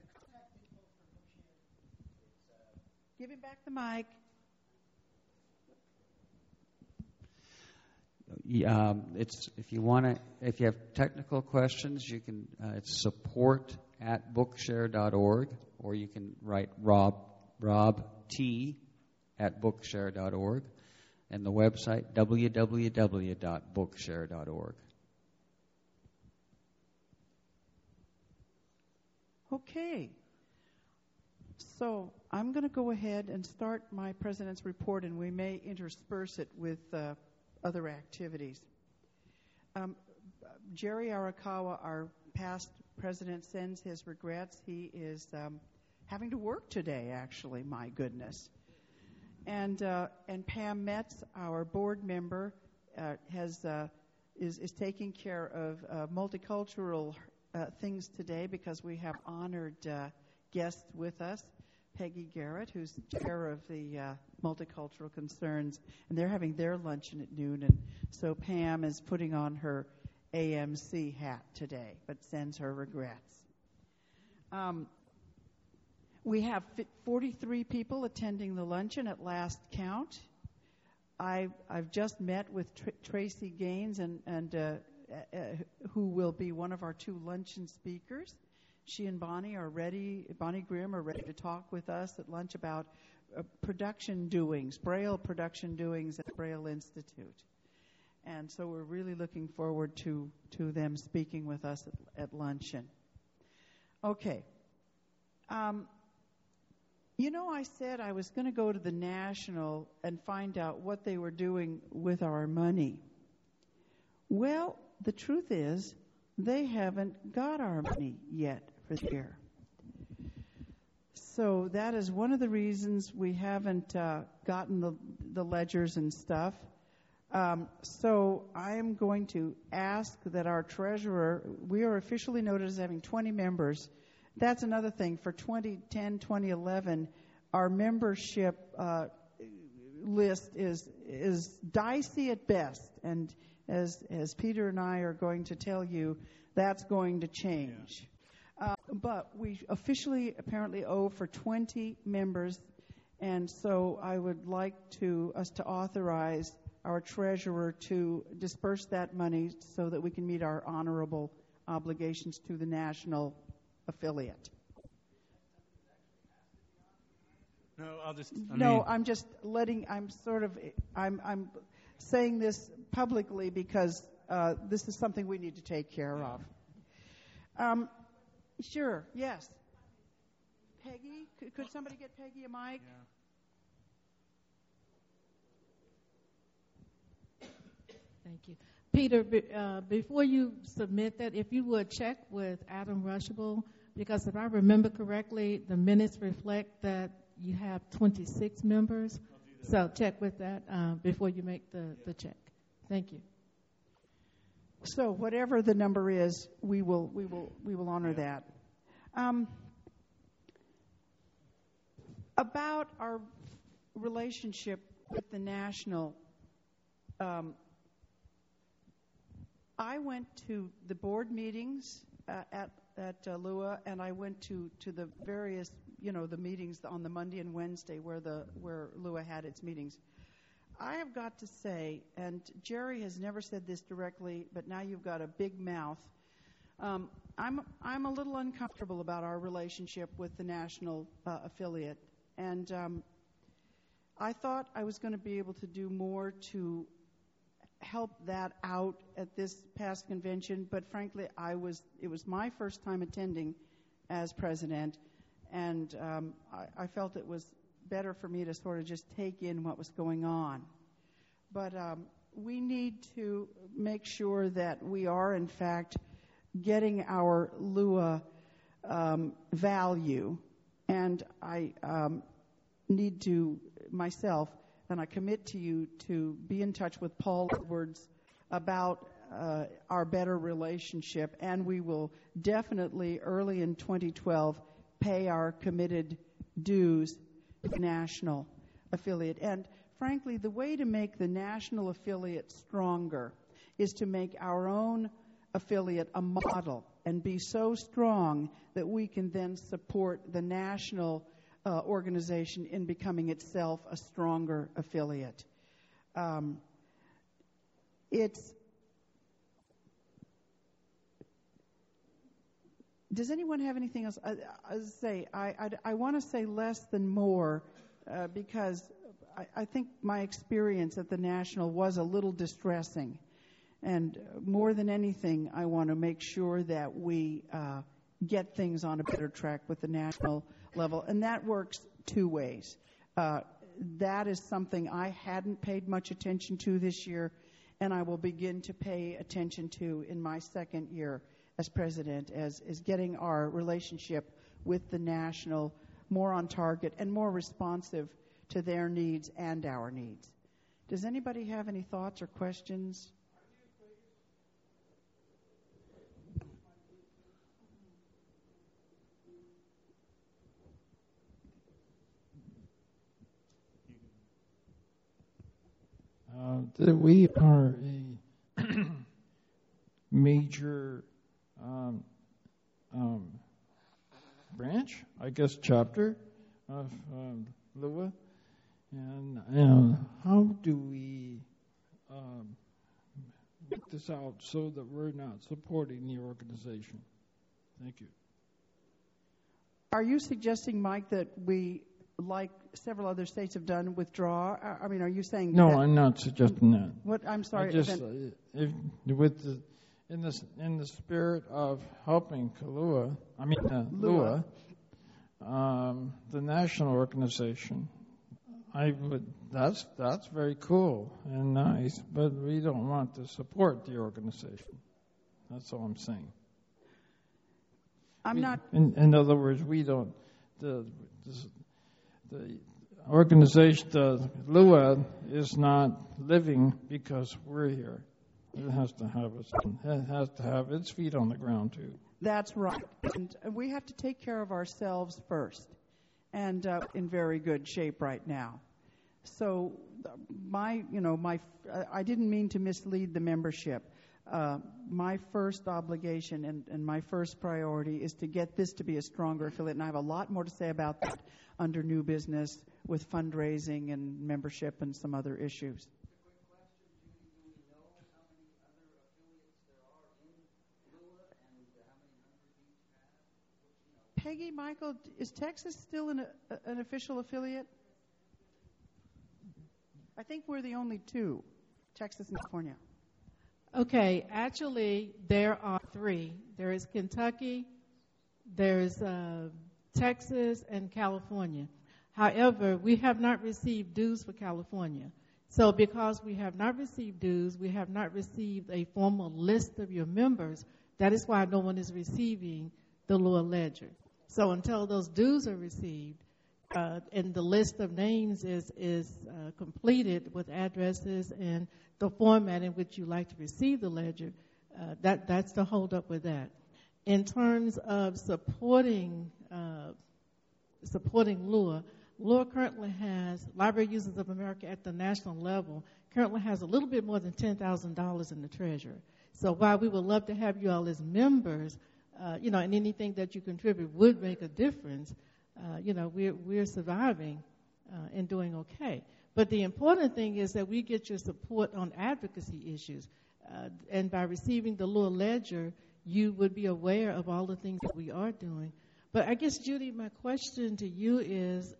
S10: Give him back the mic.
S14: If you have technical questions, you can. It's support@bookshare.org, or you can write robT@bookshare.org. And the website, www.bookshare.org.
S10: Okay. So I'm going to go ahead and start my president's report, and we may intersperse it with other activities. Jerry Arakawa, our past president, sends his regrets. He is having to work today, actually, my goodness. And Pam Metz, our board member, is taking care of multicultural things today because we have honored guests with us. Peggy Garrett, who's chair of the Multicultural Concerns, and they're having their luncheon at noon. And so Pam is putting on her AMC hat today, but sends her regrets. We have 43 people attending the luncheon at last count. I've just met with Tracy Gaines, and who will be one of our 2 luncheon speakers. She and Bonnie Grimm are ready to talk with us at lunch about production doings, Braille production doings at Braille Institute. And so we're really looking forward to them speaking with us at luncheon. Okay. I said I was going to go to the National and find out what they were doing with our money. Well, the truth is, they haven't got our money yet for the year. So that is one of the reasons we haven't gotten the ledgers and stuff. So I am going to ask that our treasurer, we are officially noted as having 20 members. That's another thing. For 2010, 2011, our membership list is dicey at best. And as Peter and I are going to tell you, that's going to change. But we officially apparently owe for 20 members, and so I would like us to authorize our treasurer to disperse that money so that we can meet our honorable obligations to the national affiliate. I'm just letting. I'm saying this publicly because this is something we need to take care of. Sure. Yes. Peggy, could somebody get Peggy a mic?
S17: Yeah. Thank you. Peter, before you submit that, if you would check with Adam Rushable, because if I remember correctly, the minutes reflect that you have 26 members. So check with that before you make the check. Thank you.
S10: So whatever the number is, we will honor that. About our relationship with the national, I went to the board meetings at LUA, and I went to the various, the meetings on the Monday and Wednesday where LUA had its meetings. I have got to say, and Jerry has never said this directly, but now you've got a big mouth. I'm a little uncomfortable about our relationship with the national affiliate, and I thought I was going to be able to do more to help that out at this past convention, but frankly, it was my first time attending as president, and I felt it was better for me to sort of just take in what was going on. But we need to make sure that we are, in fact, getting our LUA value. And I need to, myself, and I commit to you to be in touch with Paul Edwards about our better relationship. And we will definitely, early in 2012, pay our committed dues to the national affiliate. And frankly, the way to make the national affiliate stronger is to make our own affiliate a model and be so strong that we can then support the national organization in becoming itself a stronger affiliate. Does anyone have anything else? I want to say less than more because I think my experience at the National was a little distressing. And more than anything, I want to make sure that we get things on a better track with the national level, and that works two ways. That is something I hadn't paid much attention to this year, and I will begin to pay attention to in my second year as president, as getting our relationship with the national more on target and more responsive to their needs and our needs. Does anybody have any thoughts or questions?
S7: We are a major branch, I guess, chapter of LUA. And how do we get this out so that we're not supporting the organization? Thank you.
S10: Are you suggesting, Mike, that we, like several other states have done, withdraw? I mean, are you saying
S7: No,
S10: that?
S7: I'm not suggesting that.
S10: What? I'm sorry.
S7: I just, in the spirit of helping LUA, the national organization, that's very cool and nice, but we don't want to support the organization. That's all I'm saying. In other words, we don't. The organization, the LUA, is not living because we're here. It has to have its feet on the ground too.
S10: That's right, and we have to take care of ourselves first, and in very good shape right now. So, I didn't mean to mislead the membership. My first obligation and my first priority is to get this to be a stronger affiliate, and I have a lot more to say about that under new business with fundraising and membership and some other issues. Peggy, Michael, is Texas still an official affiliate? I think we're the only two, Texas and California.
S17: Okay, actually, there are three. There is Kentucky, there's Texas, and California. However, we have not received dues for California. So because we have not received dues, we have not received a formal list of your members. That is why no one is receiving the LUA ledger. So until those dues are received, and the list of names is completed with addresses and the format in which you like to receive the ledger, that's the hold up with that. In terms of supporting LUA, LUA currently has, Library Users of America at the national level, currently has a little bit more than $10,000 in the treasury. So while we would love to have you all as members, and anything that you contribute would make a difference, we're surviving and doing okay. But the important thing is that we get your support on advocacy issues. And by receiving the LUA ledger, you would be aware of all the things that we are doing. But I guess, Judy, my question to you is,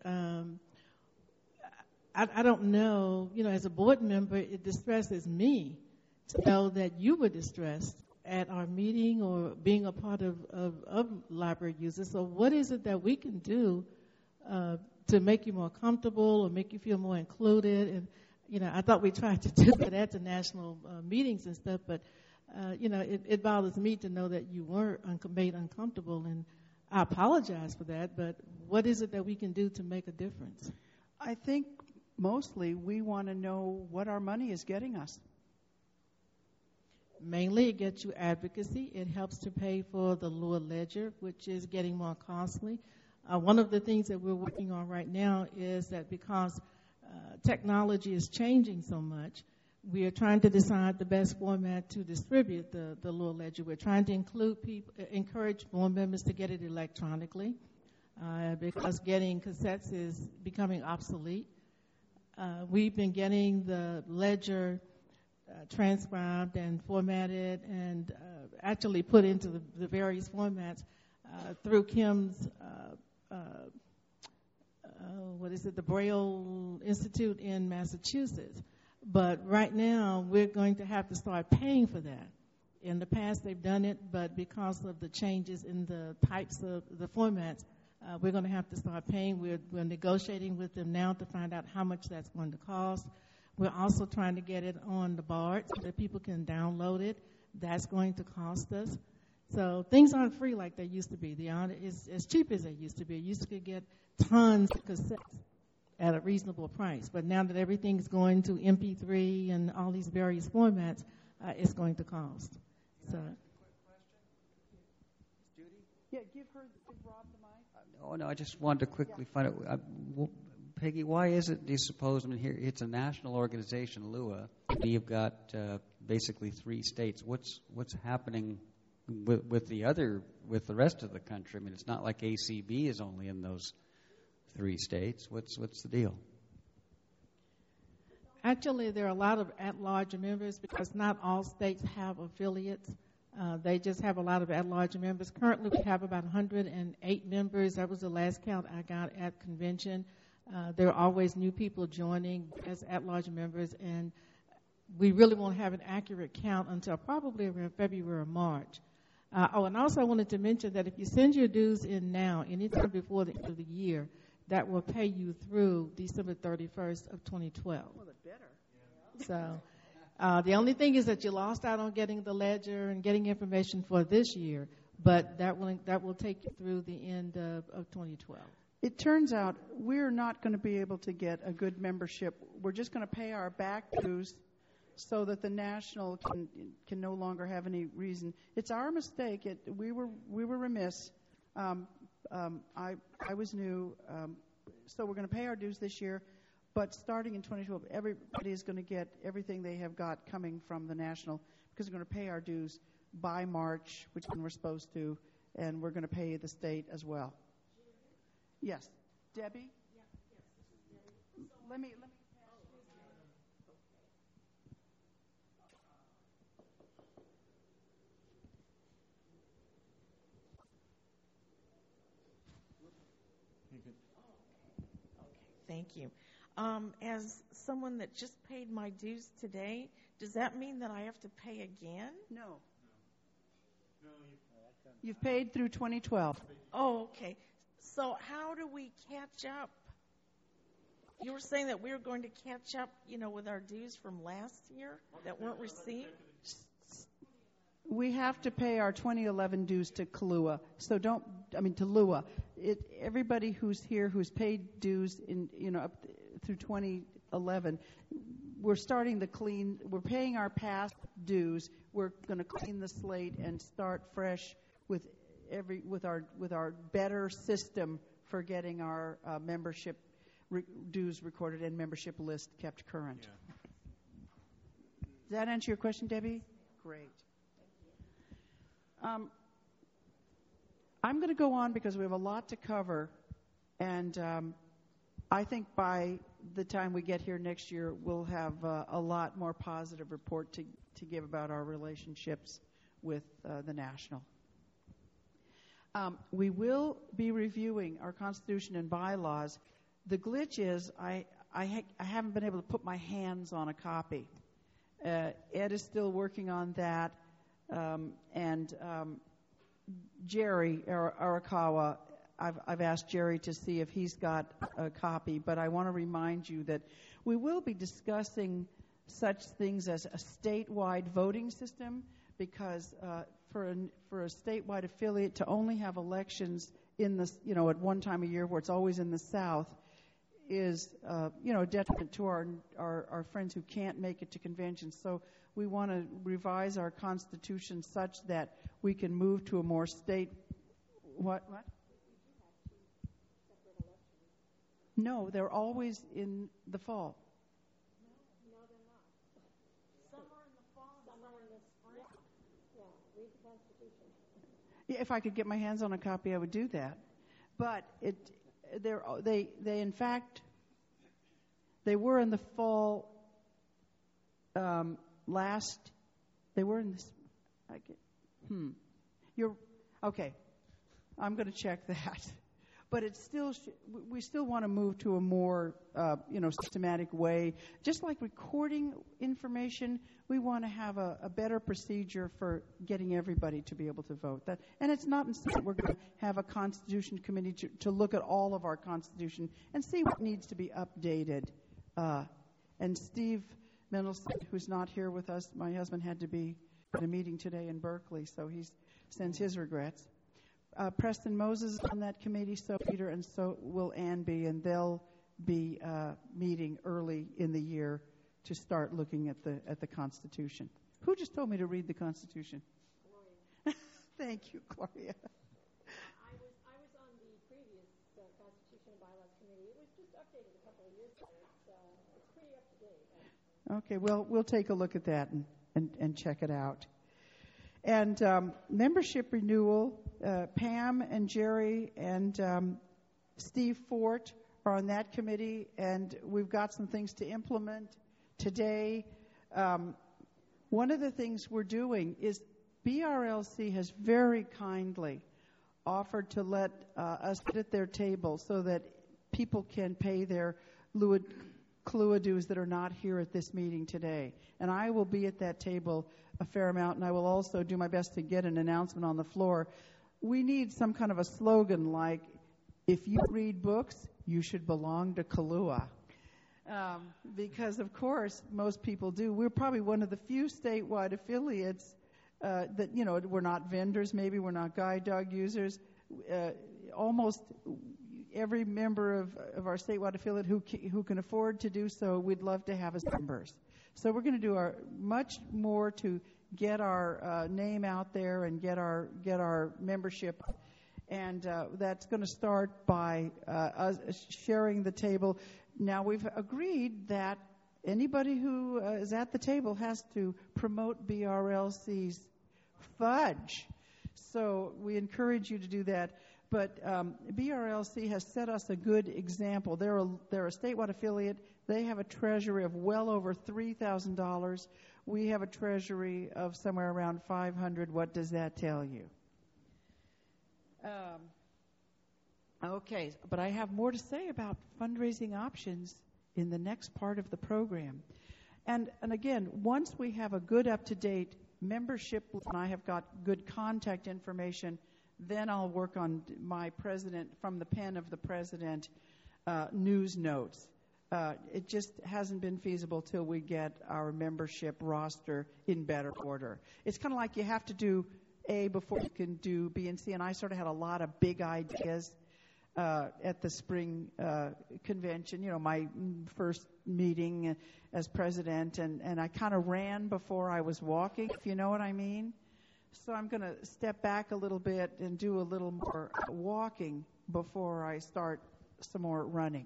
S17: I don't know, as a board member, it distresses me to know that you were distressed at our meeting or being a part of library users. So what is it that we can do to make you more comfortable or make you feel more included? And, I thought we tried to do that at the national meetings and stuff, but, it bothers me to know that you were made uncomfortable, and I apologize for that, but what is it that we can do to make a difference?
S10: I think mostly we want to know what our money is getting us.
S17: Mainly it gets you advocacy. It helps to pay for the LUA ledger, which is getting more costly. One of the things that we're working on right now is that because technology is changing so much, we are trying to decide the best format to distribute the LUA ledger. We're trying to encourage board members to get it electronically because getting cassettes is becoming obsolete. We've been getting the ledger transcribed and formatted and actually put into the various formats through Kim's, the Braille Institute in Massachusetts. But right now, we're going to have to start paying for that. In the past, they've done it, but because of the changes in the types of the formats, we're going to have to start paying. We're negotiating with them now to find out how much that's going to cost. We're also trying to get it on the BART so that people can download it. That's going to cost us. So things aren't free like they used to be. They aren't as cheap as they used to be. You used to get tons of cassettes at a reasonable price. But now that everything's going to MP3 and all these various formats, it's going to cost. So.
S10: Yeah, give Rob the mic.
S14: Oh, no, I just wanted to quickly find out. Peggy, why is it, do you suppose, I mean, here it's a national organization, LUA. You've got basically 3 states. What's happening with the rest of the country? I mean, it's not like ACB is only in those 3 states. What's the deal?
S17: Actually, there are a lot of at-large members because not all states have affiliates. They just have a lot of at-large members. Currently, we have about 108 members. That was the last count I got at convention. There are always new people joining as at-large members, and we really won't have an accurate count until probably around February or March. And also I wanted to mention that if you send your dues in now, anytime before the end of the year, that will pay you through December 31st of 2012.
S10: Well, it better.
S17: So the only thing is that you lost out on getting the ledger and getting information for this year, but that will take you through the end of 2012.
S10: It turns out we're not going to be able to get a good membership. We're just going to pay our back dues so that the national can no longer have any reason. It's our mistake. We were remiss. I was new, so we're going to pay our dues this year. But starting in 2012, everybody is going to get everything they have got coming from the national because we're going to pay our dues by March, which is when we're supposed to, and we're going to pay the state as well. Yes, Debbie. Yeah, yes, this is Debbie. Let me.
S12: Thank you. As someone that just paid my dues today, does that mean that I have to pay again?
S10: No. You've paid through 2012.
S12: Oh, okay. So how do we catch up? You were saying that we were going to catch up, with our dues from last year that weren't received?
S10: We have to pay our 2011 dues to Kahlua. So to LUA. Everybody who's here who's paid dues up through 2011, we're starting to clean. We're paying our past dues. We're going to clean the slate and start fresh with our better system for getting our membership dues recorded and membership list kept current. Yeah. Does that answer your question, Debbie? Great. I'm going to go on because we have a lot to cover, and I think by the time we get here next year, we'll have a lot more positive report to give about our relationships with the national. We will be reviewing our Constitution and bylaws. The glitch is I haven't been able to put my hands on a copy. Ed is still working on that, and Jerry Arakawa, I've asked Jerry to see if he's got a copy, but I want to remind you that we will be discussing such things as a statewide voting system, because for a statewide affiliate to only have elections in the at one time a year where it's always in the South is a detriment to our friends who can't make it to conventions. So we want to revise our Constitution such that we can move to a more state. What? No, they're always in the fall.
S11: No, they're not. Some are in the fall, some are in the spring. Yeah, read the Constitution.
S10: Yeah, if I could get my hands on a copy, I would do that. But they in fact, they were in the fall last. They were in this. You're okay. I'm going to check that. But it's still we still want to move to a more systematic way. Just like recording information, we want to have a better procedure for getting everybody to be able to vote. And it's not that we're going to have a Constitution Committee to look at all of our Constitution and see what needs to be updated. And Steve Mendelson, who's not here with us, my husband had to be at a meeting today in Berkeley, so he sends his regrets. Preston Moses is on that committee, so Peter, and so will Ann be, and they'll be meeting early in the year to start looking at the Constitution. Who just told me to read the Constitution? Gloria. Thank you, Gloria.
S11: I was on the previous Constitution and Bylaws Committee. It was just updated a couple of years ago. It's pretty up to date.
S10: Okay, well, we'll take a look at that and check it out. And membership renewal, Pam and Jerry and Steve Fort are on that committee, and we've got some things to implement today. One of the things we're doing is BRLC has very kindly offered to let us sit at their table so that people can pay their CLUA dues that are not here at this meeting today. And I will be at that table a fair amount, and I will also do my best to get an announcement on the floor. We need some kind of a slogan like, if you read books, you should belong to CLUA. Because, of course, most people do. We're probably one of the few statewide affiliates that, we're not vendors, maybe we're not guide dog users. Almost every member of our statewide affiliate who can afford to do so, we'd love to have as members. So we're going to do much more to get our name out there and get our membership. And that's going to start by us sharing the table. Now, we've agreed that anybody who is at the table has to promote BRLC's fudge. So we encourage you to do that. But BRLC has set us a good example. They're a statewide affiliate. They have a treasury of well over $3,000. We have a treasury of somewhere around $500. What does that tell you? Okay, but I have more to say about fundraising options in the next part of the program. And again, once we have a good up-to-date membership and I have got good contact information, then I'll work on my president, from the pen of the president, news notes. It just hasn't been feasible till we get our membership roster in better order. It's kind of like you have to do A before you can do B and C, and I sort of had a lot of big ideas at the spring convention, my first meeting as president, and I kind of ran before I was walking, if you know what I mean. So I'm going to step back a little bit and do a little more walking before I start some more running.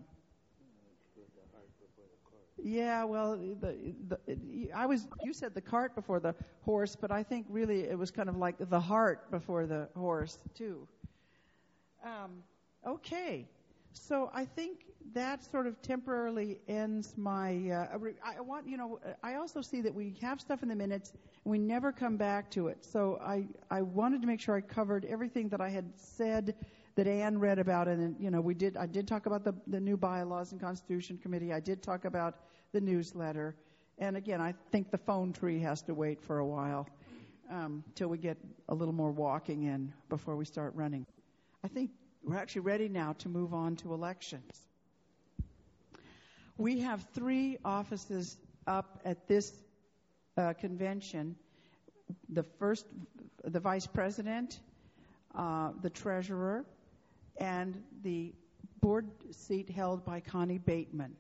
S10: Yeah, well, you said the cart before the horse, but I think really it was kind of like the heart before the horse too. Okay, so I think that sort of temporarily ends my. I also see that we have stuff in the minutes and we never come back to it. So I wanted to make sure I covered everything that I had said that Ann read about, and I did talk about the new bylaws and Constitution Committee. I did talk about the newsletter, and again, I think the phone tree has to wait for a while till we get a little more walking in before we start running. I think we're actually ready now to move on to elections. We have 3 offices up at this convention. The first, the vice president, the treasurer, and the board seat held by Connie Bateman.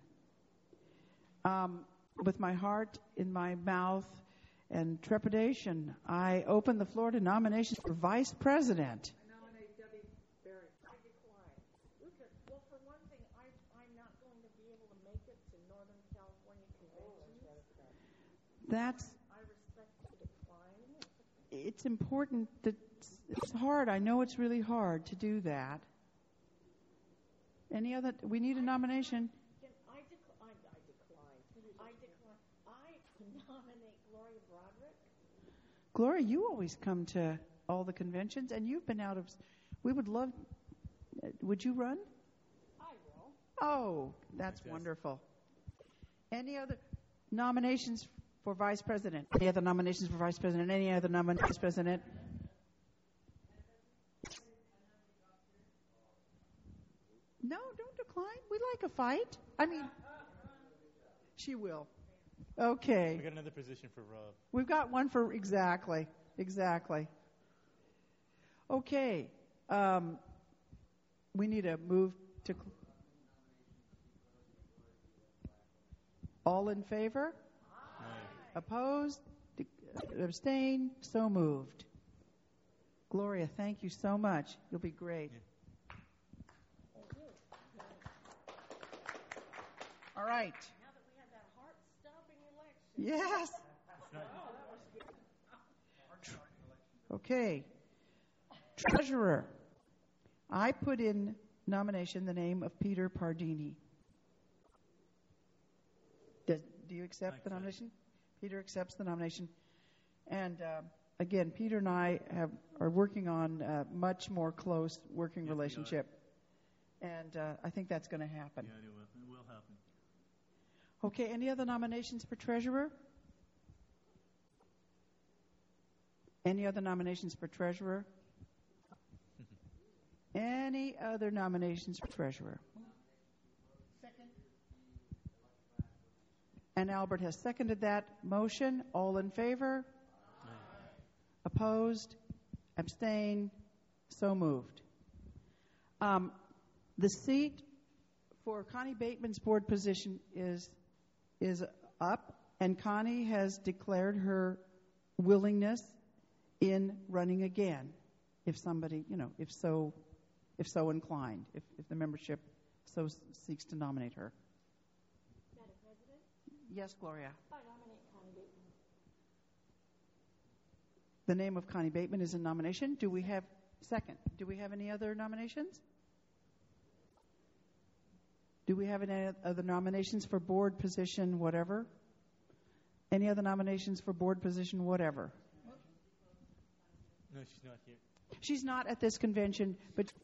S10: With my heart in my mouth and trepidation, I open the floor to nominations for vice president.
S12: I nominate Debbie Barrett. I decline. Well, for one thing, I'm not going to be able to make it to Northern California conventions. I respect the decline.
S10: It's important that it's hard. I know it's really hard to do that. Any other? We need a nomination.
S12: I decline. I nominate Gloria Broderick.
S10: Gloria, you always come to all the conventions, and you've been out of. We would love. Would you run?
S11: I will.
S10: Oh, that's wonderful. Any other nominations for vice president? Any other nominations for vice president? Any other nominations for vice president? No, don't decline. We like a fight. I mean, she will. Okay.
S19: We got another position for Rob.
S10: We've got one for exactly. Okay. We need to move to. All in favor? Aye. Opposed? Abstain? So moved. Gloria, thank you so much. You'll be great.
S19: Yeah.
S10: All right.
S12: Now that we had that heart-stopping election.
S10: Yes. Okay. Treasurer. I put in nomination the name of Peter Pardini. Do you accept the nomination? Peter accepts the nomination. And again, Peter and I are working on a much more close working relationship. And I think that's going to happen.
S19: Yeah, it will happen.
S10: Okay, any other nominations for treasurer? Any other nominations for treasurer? Any other nominations for treasurer? Second. And Albert has seconded that motion. All in favor? Aye. Opposed? Abstain? So moved. The seat for Connie Bateman's board position is up, and Connie has declared her willingness in running again, if somebody, if so inclined, if the membership so seeks to nominate her.
S11: Madam President?
S10: Yes, Gloria.
S11: I nominate Connie Bateman.
S10: The name of Connie Bateman is in nomination. Do we have any other nominations? Do we have any other nominations for board position, whatever? Any other nominations for board position, whatever?
S19: No, she's not here.
S10: She's not at this convention, but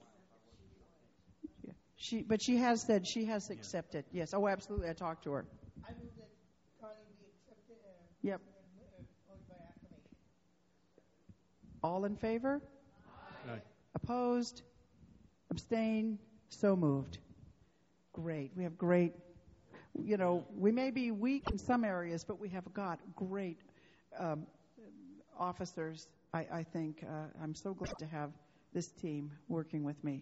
S10: she has said she has accepted. Yes. Oh, absolutely. I talked to her.
S21: I move that Connie be accepted.
S10: Yep.
S21: By acclamation.
S10: All in favor?
S19: Aye.
S10: Opposed? Abstain? So moved. Great. We have great, we may be weak in some areas, but we have got great officers, I think. I'm so glad to have this team working with me.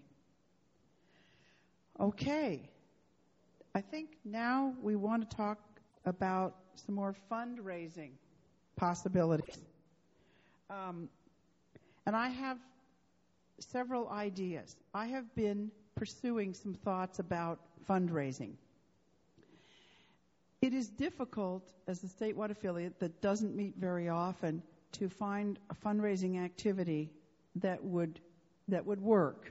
S10: Okay. I think now we want to talk about some more fundraising possibilities. And I have several ideas. I have been pursuing some thoughts about fundraising. It is difficult as a statewide affiliate that doesn't meet very often to find a fundraising activity that would work.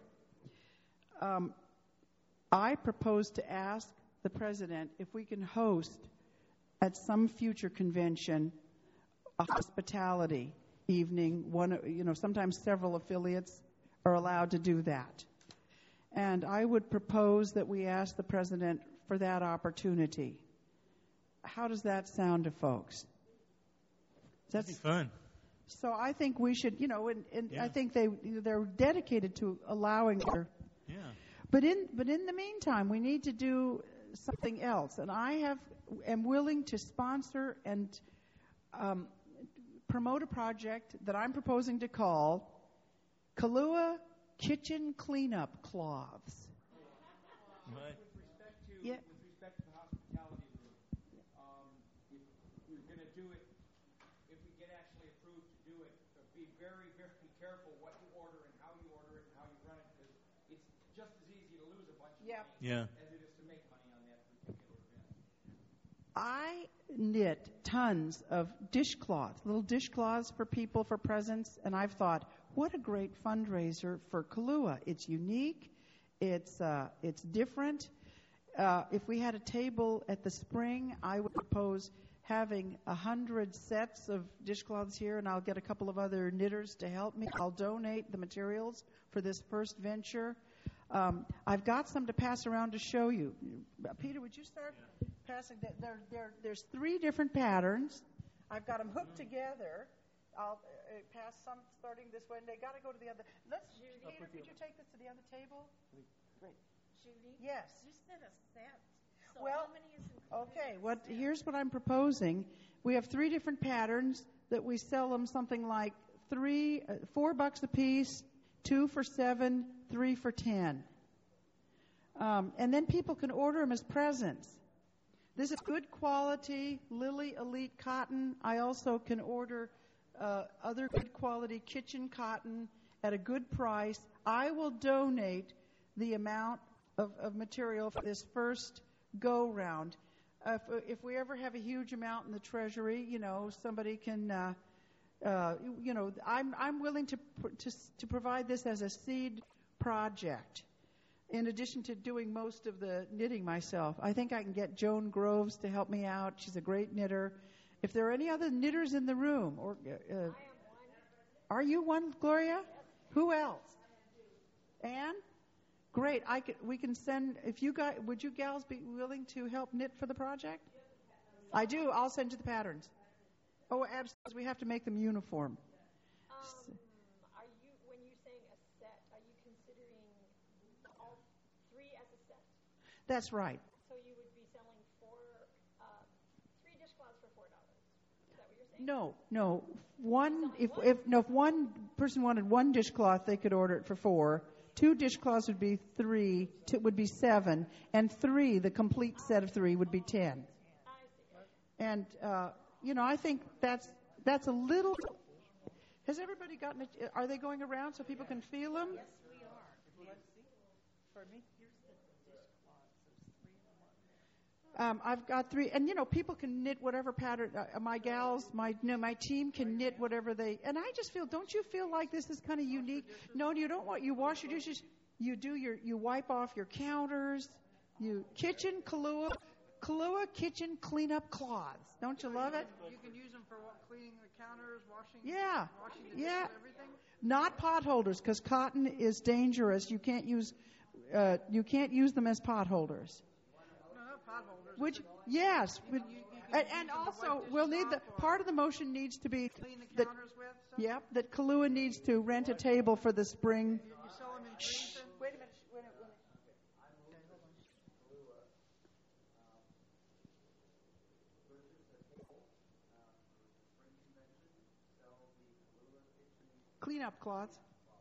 S10: I propose to ask the president if we can host at some future convention a hospitality evening. Sometimes several affiliates are allowed to do that. And I would propose that we ask the president for that opportunity. How does that sound to folks?
S19: That'd be fun.
S10: So I think we should, I think they're dedicated to allowing their.
S19: Yeah.
S10: But in the meantime, we need to do something else, and I am willing to sponsor and promote a project that I'm proposing to call Kahlua Kitchen Cleanup Cloths.
S19: Right.
S22: With respect to the hospitality room, if we're going to do it, if we get actually approved to do it, be very, very careful what you order and how you order it and how you run it, because it's just as easy to lose a bunch of money as it is to make money on that particular event.
S10: I knit tons of dishcloths, little dishcloths for people for presents, and I've thought, what a great fundraiser for Kahlua. It's unique, it's different. If we had a table at the spring, I would propose having 100 sets of dishcloths here, and I'll get a couple of other knitters to help me. I'll donate the materials for this first venture. I've got some to pass around to show you. Peter, would you start passing? There's 3 different patterns. I've got them hooked together. I'll pass some starting this way, and they got to go to the other. Peter, could you take this to the other table? Great.
S12: Judy?
S10: Yes.
S12: You said a set. So
S10: Well,
S12: how many is included?
S10: okay. Here's what I'm proposing. We have 3 different patterns that we sell them something like $4 a piece, 2 for $7, 3 for $10. And then people can order them as presents. This is good quality Lily Elite cotton. I also can order other good quality kitchen cotton at a good price. I will donate the amount of material for this first go round. If we ever have a huge amount in the treasury, somebody can, I'm willing to provide this as a seed project. In addition to doing most of the knitting myself, I think I can get Joan Groves to help me out. She's a great knitter. If there are any other knitters in the room, or are you one, Gloria? Yes. Who else? Anne? Great. We can send. Would you gals be willing to help knit for the project? I do. I'll send you the patterns. Oh, absolutely. We have to make them uniform.
S11: When you're saying a set, are you considering all 3 as a set?
S10: That's right.
S11: So you would be selling 3 dishcloths for $4. Is that what you're saying?
S10: No. If one person wanted 1 dishcloth, they could order it for 4. 2 dishcloths would be 3. 2 would be 7, and 3, the complete set of 3, would be 10. And I think that's a little. Has everybody gotten it? Are they going around so people can feel them?
S12: Yes, we are. Let's see. For me, here's the dishcloths. There's 3 in one.
S10: I've got 3, and people can knit whatever pattern. My gals, my team can knit whatever they. And I just feel, don't you feel like this is kind of unique? No, you don't want. You wash your dishes. You wipe off your counters. Kitchen Kahlua kitchen cleanup cloths. Don't you love it?
S3: You can use them for cleaning the counters, washing the dishes, everything.
S10: Not pot holders, because cotton is dangerous. You can't use them as pot holders.
S3: No, not pot holders.
S10: Which, yes, and also we'll need part of the motion needs to be
S3: clean the counters with.
S10: Yep, that Kahlua needs to rent a table for the spring.
S3: You sell them in
S10: Shh. Wait a minute. Cleanup cloths.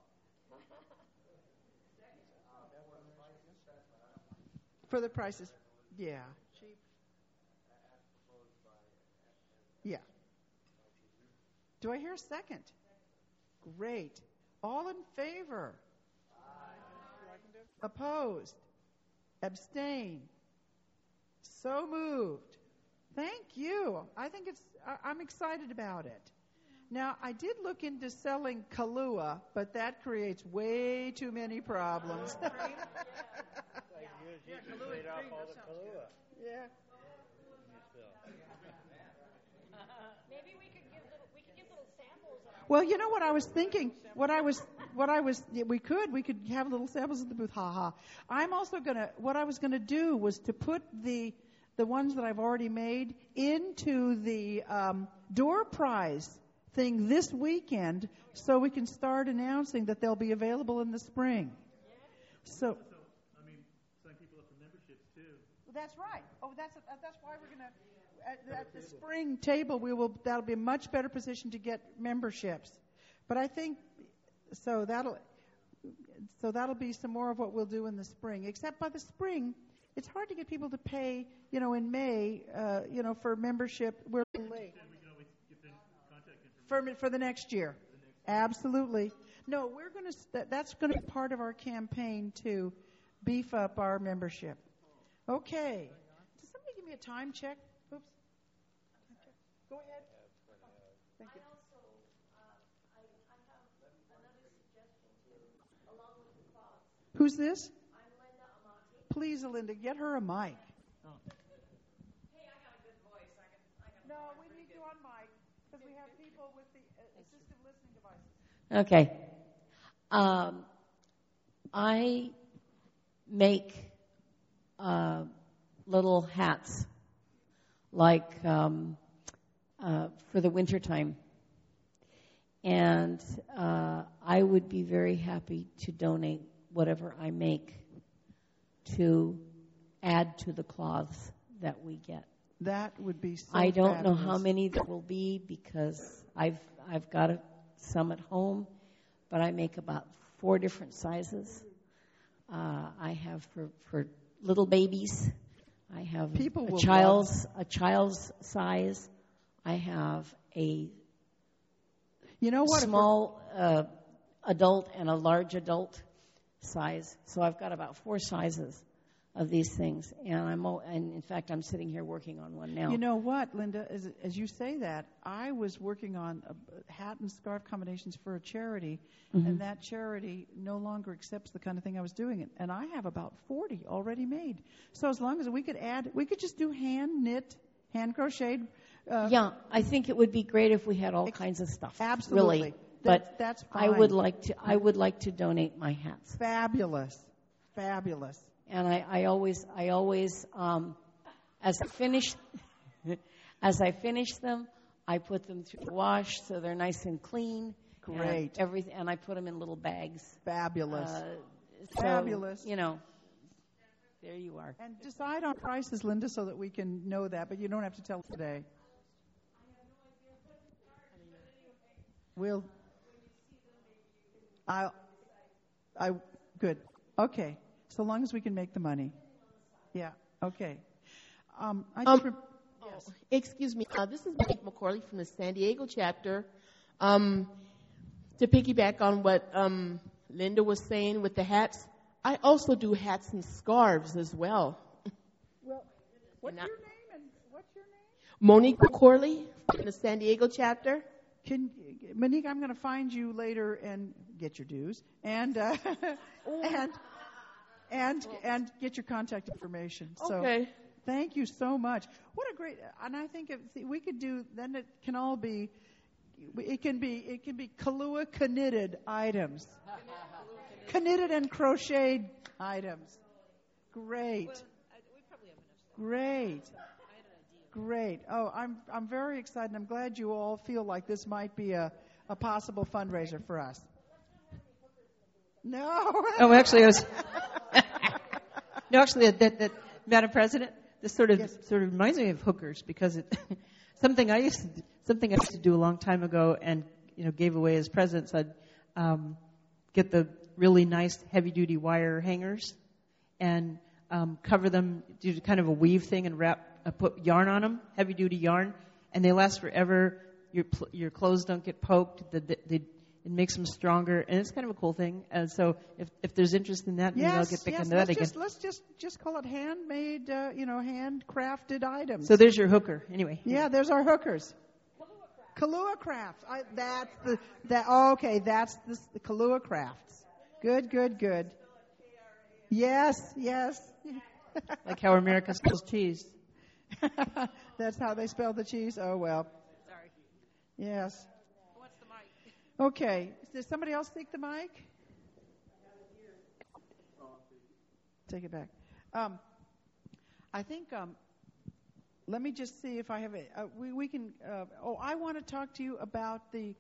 S10: For the prices. Yeah.
S3: Cheap.
S10: Yeah. Do I hear a second? Great. All in favor? Opposed? Abstain? So moved. Thank you. I'm excited about it. Now, I did look into selling Kahlua, but that creates way too many problems.
S3: Yeah, Kahlua and cream, that sounds good.
S10: Yeah.
S11: Maybe we could give little samples.
S10: Well, you know what I was thinking? We could have little samples at the booth. Ha ha. What I was gonna do was to put the ones that I've already made into the door prize thing this weekend, so we can start announcing that they'll be available in the spring. So,
S19: sign people up for memberships too.
S10: That's right. Oh, that's why we're gonna at the spring table that'll be a much better position to get memberships. But I think so that'll be some more of what we'll do in the spring. Except by the spring, it's hard to get people to pay. In May, for membership, we're late. For the next year. Absolutely. No, that's going to be part of our campaign to beef up our membership. Okay. Does somebody give me a time check? Oops. Go ahead. Thank you.
S11: I have another suggestion too, along with the cloths.
S10: Who's this?
S11: I'm Linda Amati.
S10: Please, Linda, get her a mic.
S11: Hey, I got a good voice. I can
S10: No, we need you on mic because we have people with the assistive listening devices.
S16: Okay. I make little hats like for the wintertime. And I would be very happy to donate whatever I make to add to the cloths that we get.
S10: That would be so
S16: I don't know
S10: fabulous.
S16: how many there will be because I've got some at home, but I make about 4 different sizes. I have for little babies. I have
S10: People will
S16: a child's size. I have a small adult and a large adult size. So I've got about 4 sizes of these things, and in fact, I'm sitting here working on one now.
S10: You know what, Linda? As you say that, I was working on hat and scarf combinations for a charity, and that charity no longer accepts the kind of thing I was doing, and I have about 40 already made. So as long as we could just do hand knit, hand crocheted.
S16: Yeah, I think it would be great if we had all kinds of stuff.
S10: Absolutely,
S16: really.
S10: That's fine.
S16: I would like to donate my hats.
S10: Fabulous.
S16: And I always, as I finish them, I put them through the wash so they're nice and clean.
S10: Great.
S16: And I put them in little bags.
S10: Fabulous.
S16: Fabulous. There you are.
S10: And decide on prices, Linda, so that we can know that, but you don't have to tell us today. Good. Okay. So long as we can make the money. Yeah. Okay.
S8: Excuse me. This is Monique McCorley from the San Diego chapter. To piggyback on what Linda was saying with the hats, I also do hats and scarves as well.
S10: Well, what's your name?
S8: Monique McCorley from the San Diego chapter.
S10: Monique, I'm going to find you later and get your dues and get your contact information.
S8: Okay.
S10: So thank you so much. What a great, and I think if we could do, then it can all be, it can be Kahlua knitted items. Knitted and crocheted items. Great. Great. Oh, I'm very excited. I'm glad you all feel like this might be a possible fundraiser for us. No.
S20: Oh, actually, that Madam President, this sort of reminds me of hookers because something I used to do a long time ago and gave away as presents. I'd get the really nice heavy duty wire hangers and cover them, do kind of a weave thing and put yarn on them, heavy duty yarn, and they last forever. Your clothes don't get poked. It makes them stronger, and it's kind of a cool thing. And so, if there's interest in that, maybe I'll get back into that again.
S10: Let's just call it handmade, handcrafted items.
S20: So there's your hooker, anyway.
S10: Yeah, there's our hookers. Kahlua Crafts. That's the Kahlua Crafts. Good. Yes.
S20: Like how America spells cheese.
S10: That's how they spell the cheese? Oh, well.
S20: Sorry.
S10: Yes. Who wants the mic? Okay. Does somebody else take the mic? Take it back. I think, let me just see if I have it. We can, I want to talk to you about the,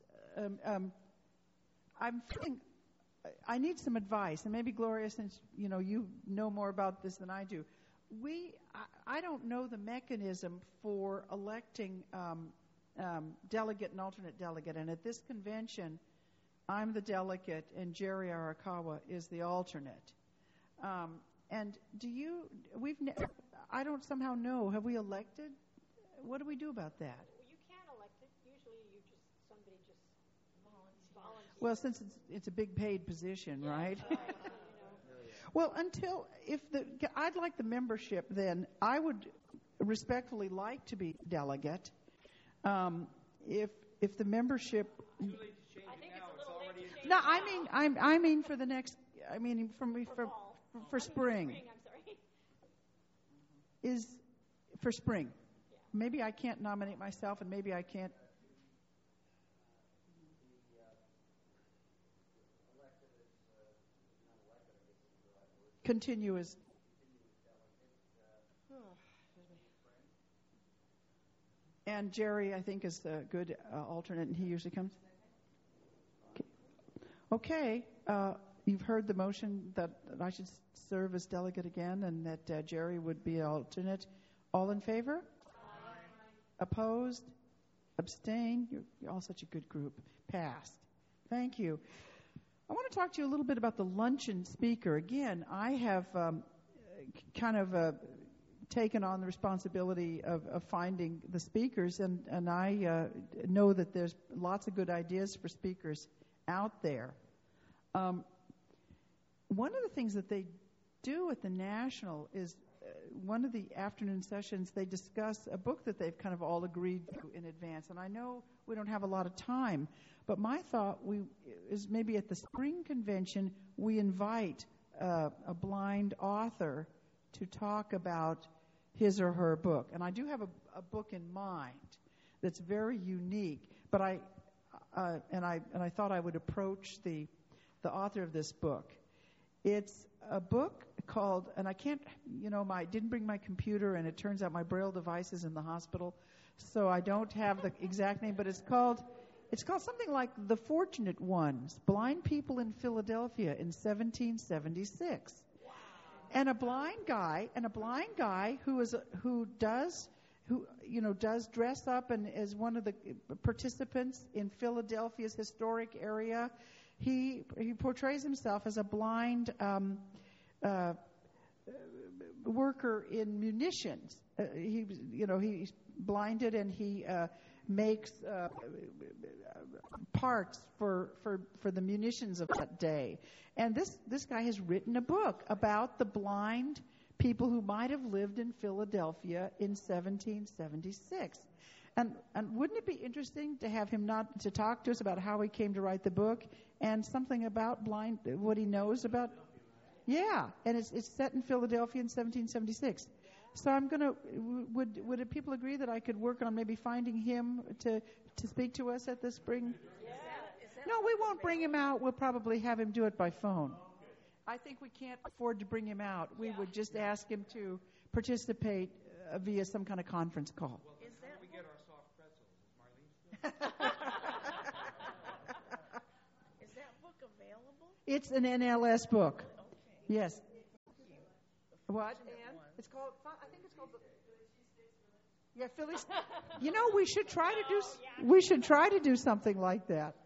S10: I'm feeling, I need some advice, and maybe Gloria, since you know more about this than I do. I don't know the mechanism for electing delegate and alternate delegate, and at this convention, I'm the delegate, and Jerry Arakawa is the alternate. And I don't somehow know. Have we elected? What do we do about that?
S11: Well, you can't elect it. Usually, somebody just volunteers.
S10: Well, since it's a big paid position, right? Well, I'd like the membership. Then I would respectfully like to be delegate. If the membership.
S11: I think it's a little late to change.
S10: No, I mean for the next. I mean for spring.
S11: I'm sorry.
S10: Is for spring. Yeah. Maybe I can't nominate myself, and maybe I can't. continue as... And Jerry, I think, is a good alternate, and he usually comes. Okay. You've heard the motion that I should serve as delegate again and that Jerry would be alternate. All in favor? Aye. Opposed? Abstain? You're all such a good group. Passed. Thank you. I want to talk to you a little bit about the luncheon speaker. Again, I have taken on the responsibility of finding the speakers, and I know that there's lots of good ideas for speakers out there. One of the things that they do at the National is one of the afternoon sessions, they discuss a book that they've kind of all agreed to in advance. And I know we don't have a lot of time, but my thought is maybe at the spring convention, we invite a blind author to talk about his or her book. And I do have a book in mind that's very unique, but I thought I would approach the author of this book. It's a book called, and I can't, I didn't bring my computer, and it turns out my Braille device is in the hospital, so I don't have the exact name, but it's called something like The Fortunate Ones, Blind People in Philadelphia in 1776. Wow. And a blind guy who does dress up and is one of the participants in Philadelphia's historic area. He portrays himself as a blind worker in munitions. He's blinded, and he makes parts for the munitions of that day. And this guy has written a book about the blind people who might have lived in Philadelphia in 1776. And wouldn't it be interesting to have him to talk to us about how he came to write the book and something about blind, what he knows about? Yeah, and it's set in Philadelphia in 1776. So I'm gonna. Would people agree that I could work on maybe finding him to speak to us at the spring? Yeah. No, we won't bring him out. We'll probably have him do it by phone. I think we can't afford to bring him out. We would just ask him to participate via some kind of conference call.
S22: We get our soft pretzels. Is Marlene
S12: Is that book available?
S10: It's an NLS book. Okay. Yes. What? And it's called. I think it's called. Yeah, Phillies. We should try to do. We should try to do something like that.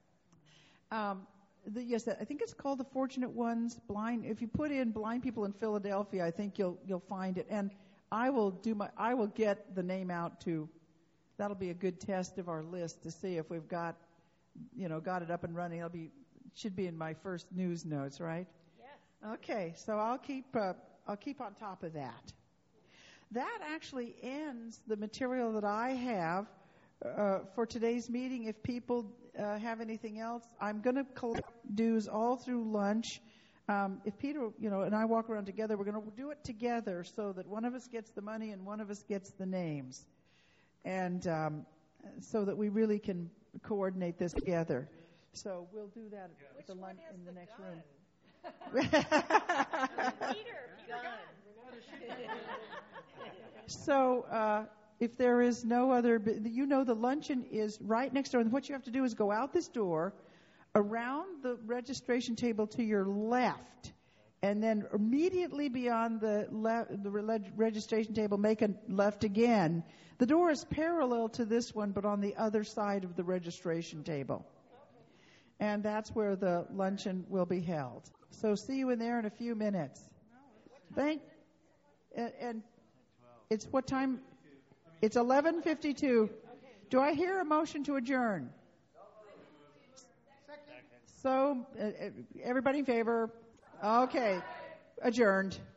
S10: Yes, I think it's called The Fortunate Ones. Blind. If you put in blind people in Philadelphia, I think you'll find it. And I will get the name out to. That'll be a good test of our list to see if we've got it up and running. Should be in my first news notes, right? Yes. Okay, so I'll keep on top of that. That actually ends the material that I have for today's meeting. If people have anything else, I'm going to collect dues all through lunch. If Peter, and I walk around together, we're going to do it together so that one of us gets the money and one of us gets the names, and so that we really can coordinate this together. So we'll do that at the lunch in the next room.
S12: Peter
S10: So if there is no other, the luncheon is right next door. And what you have to do is go out this door, around the registration table to your left, and then immediately beyond the registration table, make a left again. The door is parallel to this one, but on the other side of the registration table. And that's where the luncheon will be held. So see you in there in a few minutes. And it's what time? It's 11:52. Do I hear a motion to adjourn? So, everybody in favor? Okay, adjourned.